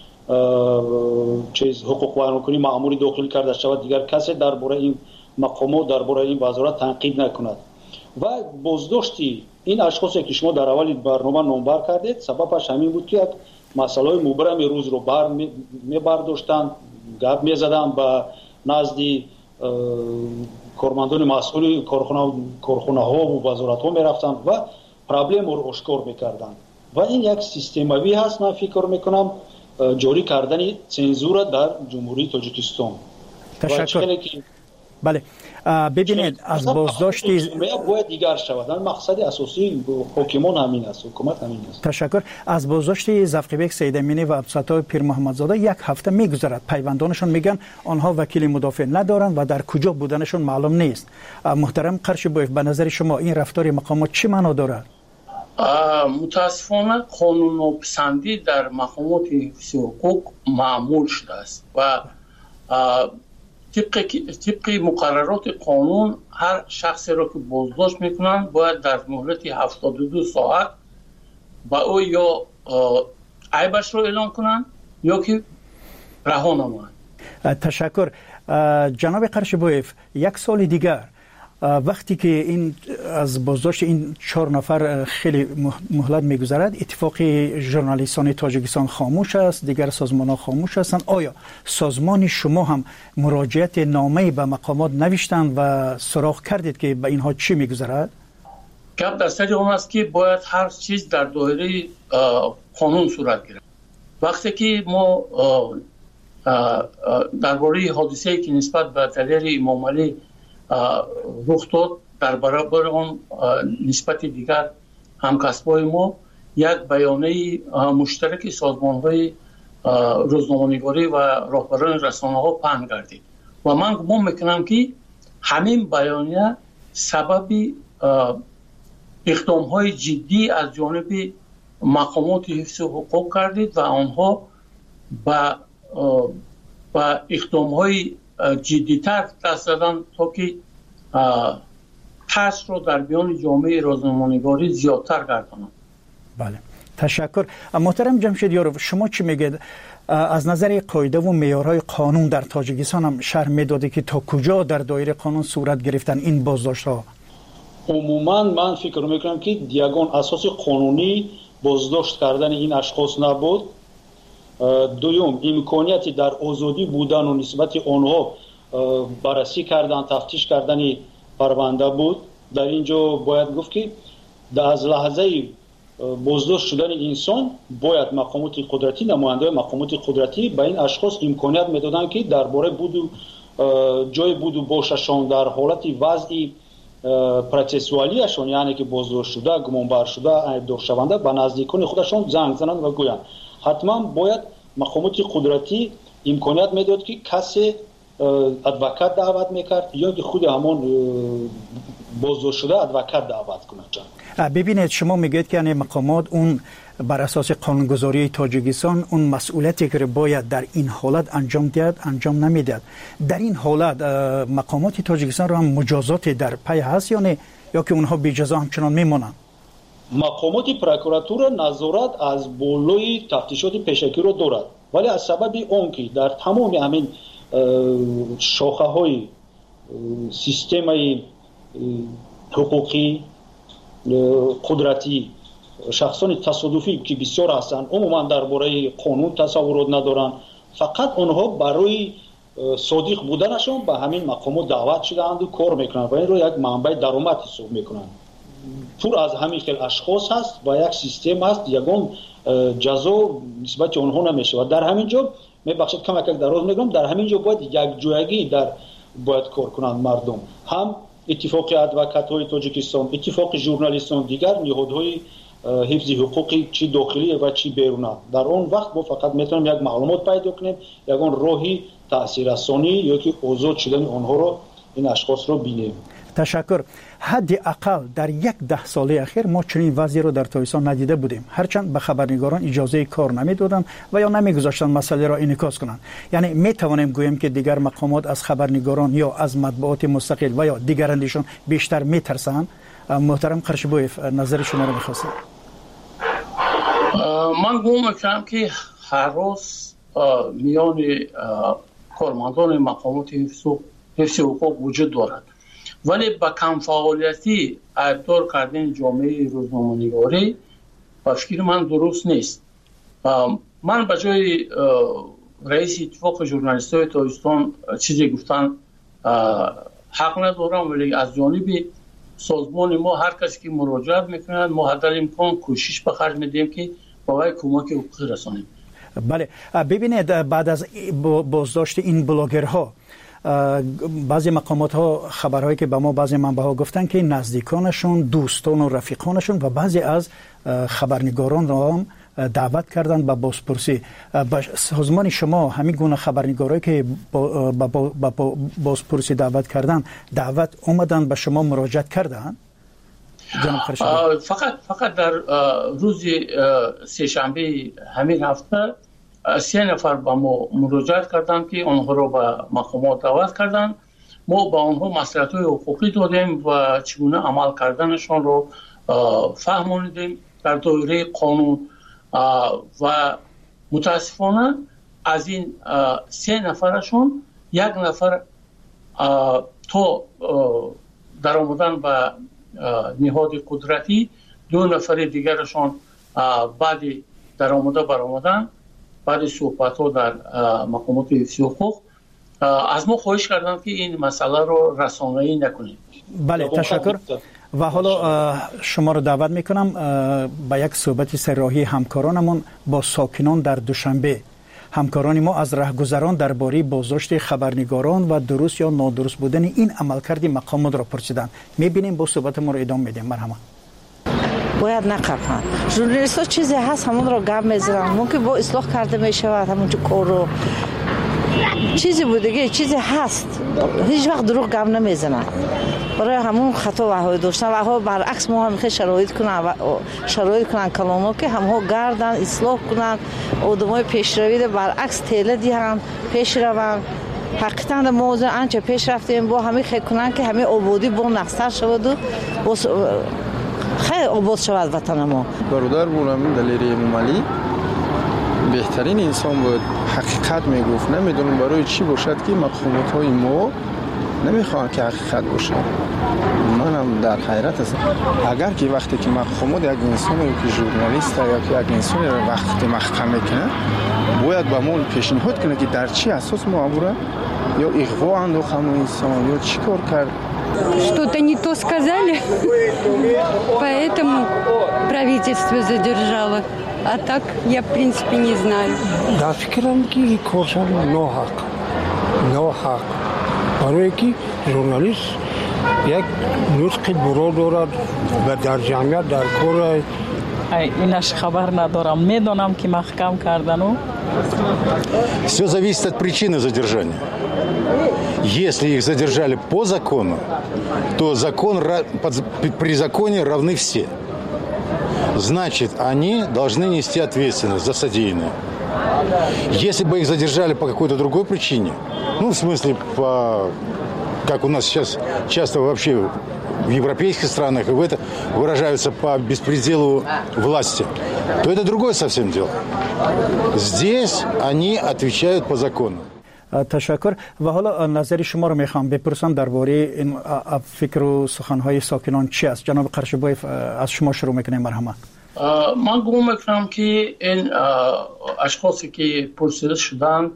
[SPEAKER 11] حقوق بیانکنی مأموری داخل کرده شود، دیگر کسی درباره این مقامات درباره این وزارت تنقید نکند. و بازداشتی این اشخاصی که شما در اول برنامه نامبر کردید سببش همین بود که یک مسئله مبرم روز رو میبرداشتند، گپ میزدن با نزدی کارمندان مسئول کارخانه ها و وزارت ها میرفتند و پرابلم رو آشکار میکردند. و این یک سیستماوی هست. من فکر میکنم جاری کردن سنزور در جمهوری تاجیکستان.
[SPEAKER 3] تشکر. بله، ببینید از بازداشتی
[SPEAKER 11] باید دیگر شود. مقصد اساسی حکومت همین است، حکومت همین است.
[SPEAKER 3] تشکر. از بازداشتی زفقیبک سیدامینی و عبدالستار پیر محمدزاده یک هفته میگذرد. پیوندانشون میگن آنها وکیل مدافع ندارند و در کجا بودنشون معلوم نیست. محترم قرشبایف، به نظر شما این رفتار مقامات چی معنا دارد؟
[SPEAKER 1] متاسفانه قانون ناپسندی در مقامات حفظ حقوق معمول شده است و طبق مقررات قانون هر شخصی را که بازداشت میکنند باید در مهلت 72 ساعت با او یا عیبش را اعلام کنند یا که رها نمایند.
[SPEAKER 3] تشکر. جناب قرشبایف، یک سال دیگر وقتی که این از بازداشت این 4 نفر خیلی مهلت میگذرد، اتفاق ژورنالیستان تاجیکستان خاموش است، دیگر سازمان‌ها خاموش هستند. آیا سازمان شما هم مراجعت نامه‌ای به مقامات نوشتند و سراغ کردید که به اینها چی میگذرد؟
[SPEAKER 1] گپ در سر آن است که باید هر چیز در دایره قانون صورت گیرد. وقتی که ما درباره حادثه‌ای که نسبت به دلیر امام علی رخ داد، در برابر آن نسبت دیگر همکسبای ما یک بیانیه مشترک سازمان‌های روزنامه‌نگاری و راهبران رسانه‌ها پهن گردید و من گمان میکنم که همین بیانیه سبب اقدام‌های جدی از جانب مقامات حفظ حقوق گردید و آنها با اقدام‌های جدی‌تر دست زدن تا که ترس رو در بیان جامعه روزنامه‌نگاری زیادتر گردانند.
[SPEAKER 3] بله، تشکر. محترم جمشیدیارov، شما چی میگید از نظر قاعده و معیارهای قانون در تاجیکستان هم شرح میداده که تا کجا در دایره قانون صورت گرفتن این بازداشت‌ها؟
[SPEAKER 11] عموما من فکر میکنم که یگان اساس قانونی بازداشت کردن این اشخاص نبود. دوم، امکانیتی در آزادی بودن و نسبت آنها بررسی کردن، تفتیش کردن پرونده بود. در اینجا باید گفت که از لحظه بازداشت شدن انسان باید مقامات قدرتی، نماینده مقامات قدرتی به این اشخاص امکانیت میدادن که درباره جای بود و باششان در حالت وضعی پروسسوالیشون، یعنی که بازداشت شده، گمانبر شده، عیبدار شونده، به نزدیکان خودشون زنگ زنند و گویند. حتما باید مقامات قدرتی امکانیت میداد که کسی ادوکات دعوت میکرد یا که خود همون بازداشت شده ادوکات دعوت کنند.
[SPEAKER 3] ببینید شما میگید که یعنی مقامات اون بر اساس قانونگذاری تاجیکستان اون مسئولیتی که باید در این حالت انجام دهد انجام نمیدهد. در این حالت مقامات تاجیکستان رو هم مجازاتی در پی هست یا نه، یا که اونها بی جزا همچنان میمونند؟
[SPEAKER 11] مقامات پروکراتور نظارت از بالای تفتیشات پیشکی رو دارد، ولی از سبب اون که در تمام همین شاخه های سیستم حقوقی قدرتی شخصان تصادفی که بسیار هستند عموما درباره قانون تصورات ندارند، فقط آنها برای صادق بودنشون به همین مقامات دعوت شدند و کار میکنند و این رو یک منبع درآمد حساب میکنند. پر از همین خیلی اشخاص هست و یک سیستم هست، یگان جزا نسبت آنها نمیشه و در همین جا میبخشید کمک دراز میگم، در همین جا باید یک جایگی باید کار کنند مردم، هم اتفاق ادوکات های تاجیکستان، اتفاق ژورنالیستان، دیگر نهادهای حفظ حقوقی چی داخلی و چی بیرونی. در اون وقت ما فقط میتونیم یک معلومات پیدا کنیم، یگان راهی تاثیررسانی یا که آزاد شدن آنها رو این اشخاص رو بینیم.
[SPEAKER 3] تشکر. حداقل در 10 ساله اخیر ما چنین وضعی رو در تاجیکستان ندیده بودیم، هرچند به خبرنگاران اجازه کار نمیدادند و یا نمیگذاشتن مسئله را انعکاس کنند. یعنی میتوانیم گوییم که دیگر مقامات از خبرنگاران یا از مطبوعات مستقل و یا دیگرانشون بیشتر میترسند. محترم قرشبویف، نظر شما رو میخواستم.
[SPEAKER 1] من گمان میکنم که هر روز میان کارمندان مقامات حفظ حقوق وجود دارد، ولی با کم فعالیتی عیبدار کردن جامعه روزنامه‌نگاری با فکر من درست نیست. من به جای رئیس اتفاق ژورنالیست‌های تاجیکستان چیزی گفتن حق ندارم، ولی از جانب سازمان ما هر کسی که مراجعت میکنند ما حد امکان کوشش به خرج میدیم که برای کمک حقوقی رسانیم.
[SPEAKER 3] بله، ببینید بعد از بازداشت این بلاگرها بعضی مقامات ها خبرهایی که به ما بعضی منبع‌ها گفتن که نزدیکانشون، دوستان و رفیقانشون و بعضی از خبرنگاران را هم دعوت کردن به بازپرسی. با سازمان شما همین گونه خبرنگارایی که با بازپرسی دعوت کردن دعوت اومدن به شما مراجعت کردن؟
[SPEAKER 1] فقط در روز سه‌شنبه همین هفته 3 نفر با ما مراجعت کردند که آنها را به مقامات دعوت کردند. ما با آنها مصلحت‌های حقوقی دادیم و چگونه عمل کردنشان را فهماندیم در دایره قانون و متاسفانه از این 3 نفرشون 1 نفر تا در آمدن به نهاد قدرتی، 2 نفر دیگرشان بعد در آمده برآمدن بعد صحبت ها در مقامات حفظ حقوق از ما خواهش کردند که این مسئله رو رسانه‌ای نکنیم.
[SPEAKER 3] بله، تشکر. و حالا شما رو دعوت میکنم به یک صحبت سرراهی همکارانمون با ساکنان در دوشنبه. همکاران ما از رهگذران درباره بازداشت خبرنگاران و درست یا نادرست بودن این عملکرد مقامات را پرسیدند. میبینیم با صحبت ما رو ادامه میدیم. مرحبا.
[SPEAKER 12] باید نقفن. ژورنالیست‌ها چیزی هست همون رو گم میزنن، ممکن با اصلاح کرده میشود همونجور کار رو چیزی بودگی چیزی هست، هیچ وقت دروغ گم نمیزنن. برای همون خطا وهای داشتن وها برعکس ما هم شرایط کنن کلاما که همها گردن اصلاح کنن، آدمای پیشروی برعکس تله دیهن پیش روند. حقیقتا در موضوع انچه پیش رفتیم با همه خیلی کنن که همه آبادی با نقصر شود و خیر آباد شود وطن ما.
[SPEAKER 13] برادر بودم دلیری امامعلی بهترین انسان بود، حقیقت میگفت. نمیدونم برای چی باشد که مقامات های ما نمیخوان که حقیقت باشه. منم در حیرت هستم. اگر که وقتی که مقامات یک انسانی که ژورنالیست یا که یک انسانی را وقتی محکمه کنه، باید به ما پیشنهاد کنه که در چی اساس معموله یا اغوا انداخت انسان یا چی کار کرد.
[SPEAKER 15] Что-то не то сказали, поэтому правительство задержало. А так я, в принципе, не знаю.
[SPEAKER 16] Да, фикрам ки коршан ноҳақ. барое ки журналист як нутқи буро дорад ва дар ҷамъият дар кор
[SPEAKER 24] инаш хабар надорам. Медонам ки маҳкам кардану.
[SPEAKER 25] Все зависит от причины задержания. Если их задержали по закону, то при законе равны все. Значит, они должны нести ответственность за содеянное. Если бы их задержали по какой-то другой причине, ну, в смысле, как у нас сейчас часто вообще в европейских странах, и в это выражаются по беспределу власти, то это другое совсем дело. Здесь они отвечают по закону.
[SPEAKER 3] تشکر. و حالا نظر شما رو میخوام بپرسم درباره این فکر و سخنهای ساکنان چی است. جناب قرشبایف از شما شروع میکنیم. مرحمت.
[SPEAKER 1] من گمان میکنم که این اشخاصی که پرسیده شدند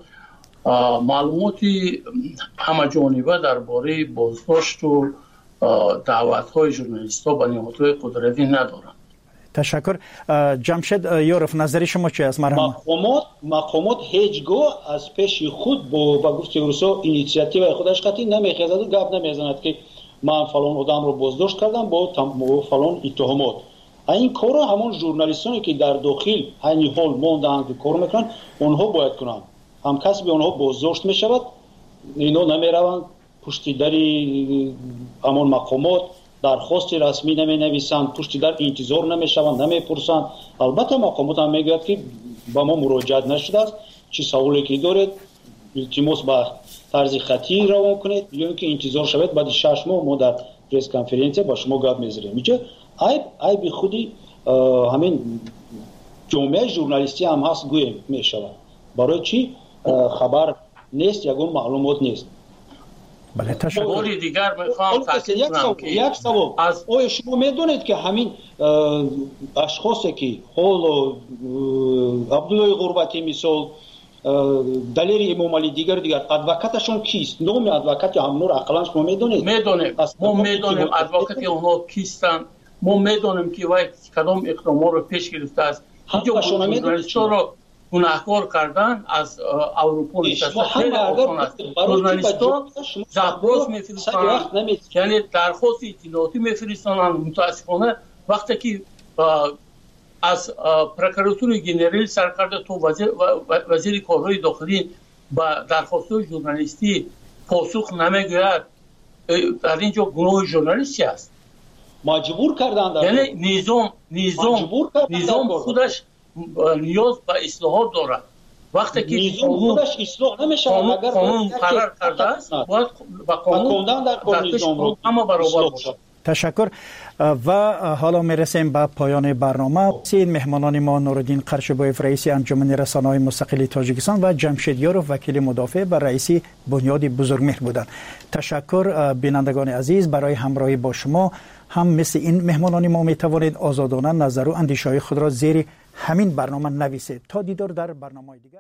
[SPEAKER 1] معلوماتی همه جانبه درباره بازداشت و دعوت‌های ژورنالیست‌ها به نهادهای قدرتی ندارند.
[SPEAKER 3] تشکر. جمشید یورف نظر شما چی است؟ مرحبا.
[SPEAKER 11] مقامات هیچگاه از پیش خود با گفته روسا اینیشیاتیو خودش قطعی نمیخیزد و گپ نمیزند که من فلان آدم رو بازداشت کردم با فلان اتهامات. این کارا همون ژورنالیستانی که در داخل همین حال موندن که کار میکنن اونها باید کنن. هم کسی به اونها بازداشت میشود، اینا نمیروند پشت در همون مقامات درخواست رسمی نمی‌نویسند، پشت در انتظار نمی‌شوند، نمی‌پرسند. البته مقامات هم میگوید که با ما مراجعت نشده است، چه سوالی که دارید التماس با طرز خطی روان کنید یا اینکه انتظار شود بعد 6 ماه ما در پرس کنفرانس با شما گپ می‌زنیم. میشه عیب خودی همین جامعه ژورنالیستی هم هست گویم میشود. برای چی خبر نیست، یگان معلومات نیست.
[SPEAKER 3] بله تشکر.
[SPEAKER 1] دیگر میخوام تاکید کنم که
[SPEAKER 11] یک سوال از آیا شما میدونید که همین اشخاصی که حال عبدالله غربتی مثال دلیری امامعلی دیگر ادوکاتشون کیست؟ نام ادوکات هم نور اقلا شما میدونید؟
[SPEAKER 1] میدونیم. ما میدونیم ادوکات اونها کیستن. ما میدونیم که وای کدام اقدامات رو پیش گرفته است. اینجا شما میدونید چرا گناهکار کردن از اروپا نشسته خیلی آسان است. ژورنالیست‌ها زبراز میفرستند، یعنی درخواست اطلاعاتی میفرستند. متاسفانه وقتی که از پروکراتور گنرال سرکرده تو وزیر کارهای داخلی با درخواست‌های ژورنالیستی پاسخ نمیگوید، در اینجا گناه ژورنالیستی است.
[SPEAKER 11] مجبور کردند.
[SPEAKER 1] یعنی نظام خودش نیاز به اصلاحات دارد. وقتی که
[SPEAKER 11] خودش اصلاح نمیشه اگر
[SPEAKER 1] قانون قرار کرده است باید با قانون در نظام رو اما برابر باشد.
[SPEAKER 3] تشکر. و حالا میرسیم به پایان برنامه. این مهمانان ما نورالدین قرشبایف رئیس انجمن رسانه‌های مستقل تاجیکستان و جمشید یوروف وکیل مدافع و رئیس بنیاد بزرگمهر بودند. تشکر. بینندگان عزیز برای همراهی با شما. هم مثل این مهمانان ما می توانید آزادانه نظر و اندیشه‌های خود را زیر همین برنامه نویسید. تا دیدار در برنامه دیگر.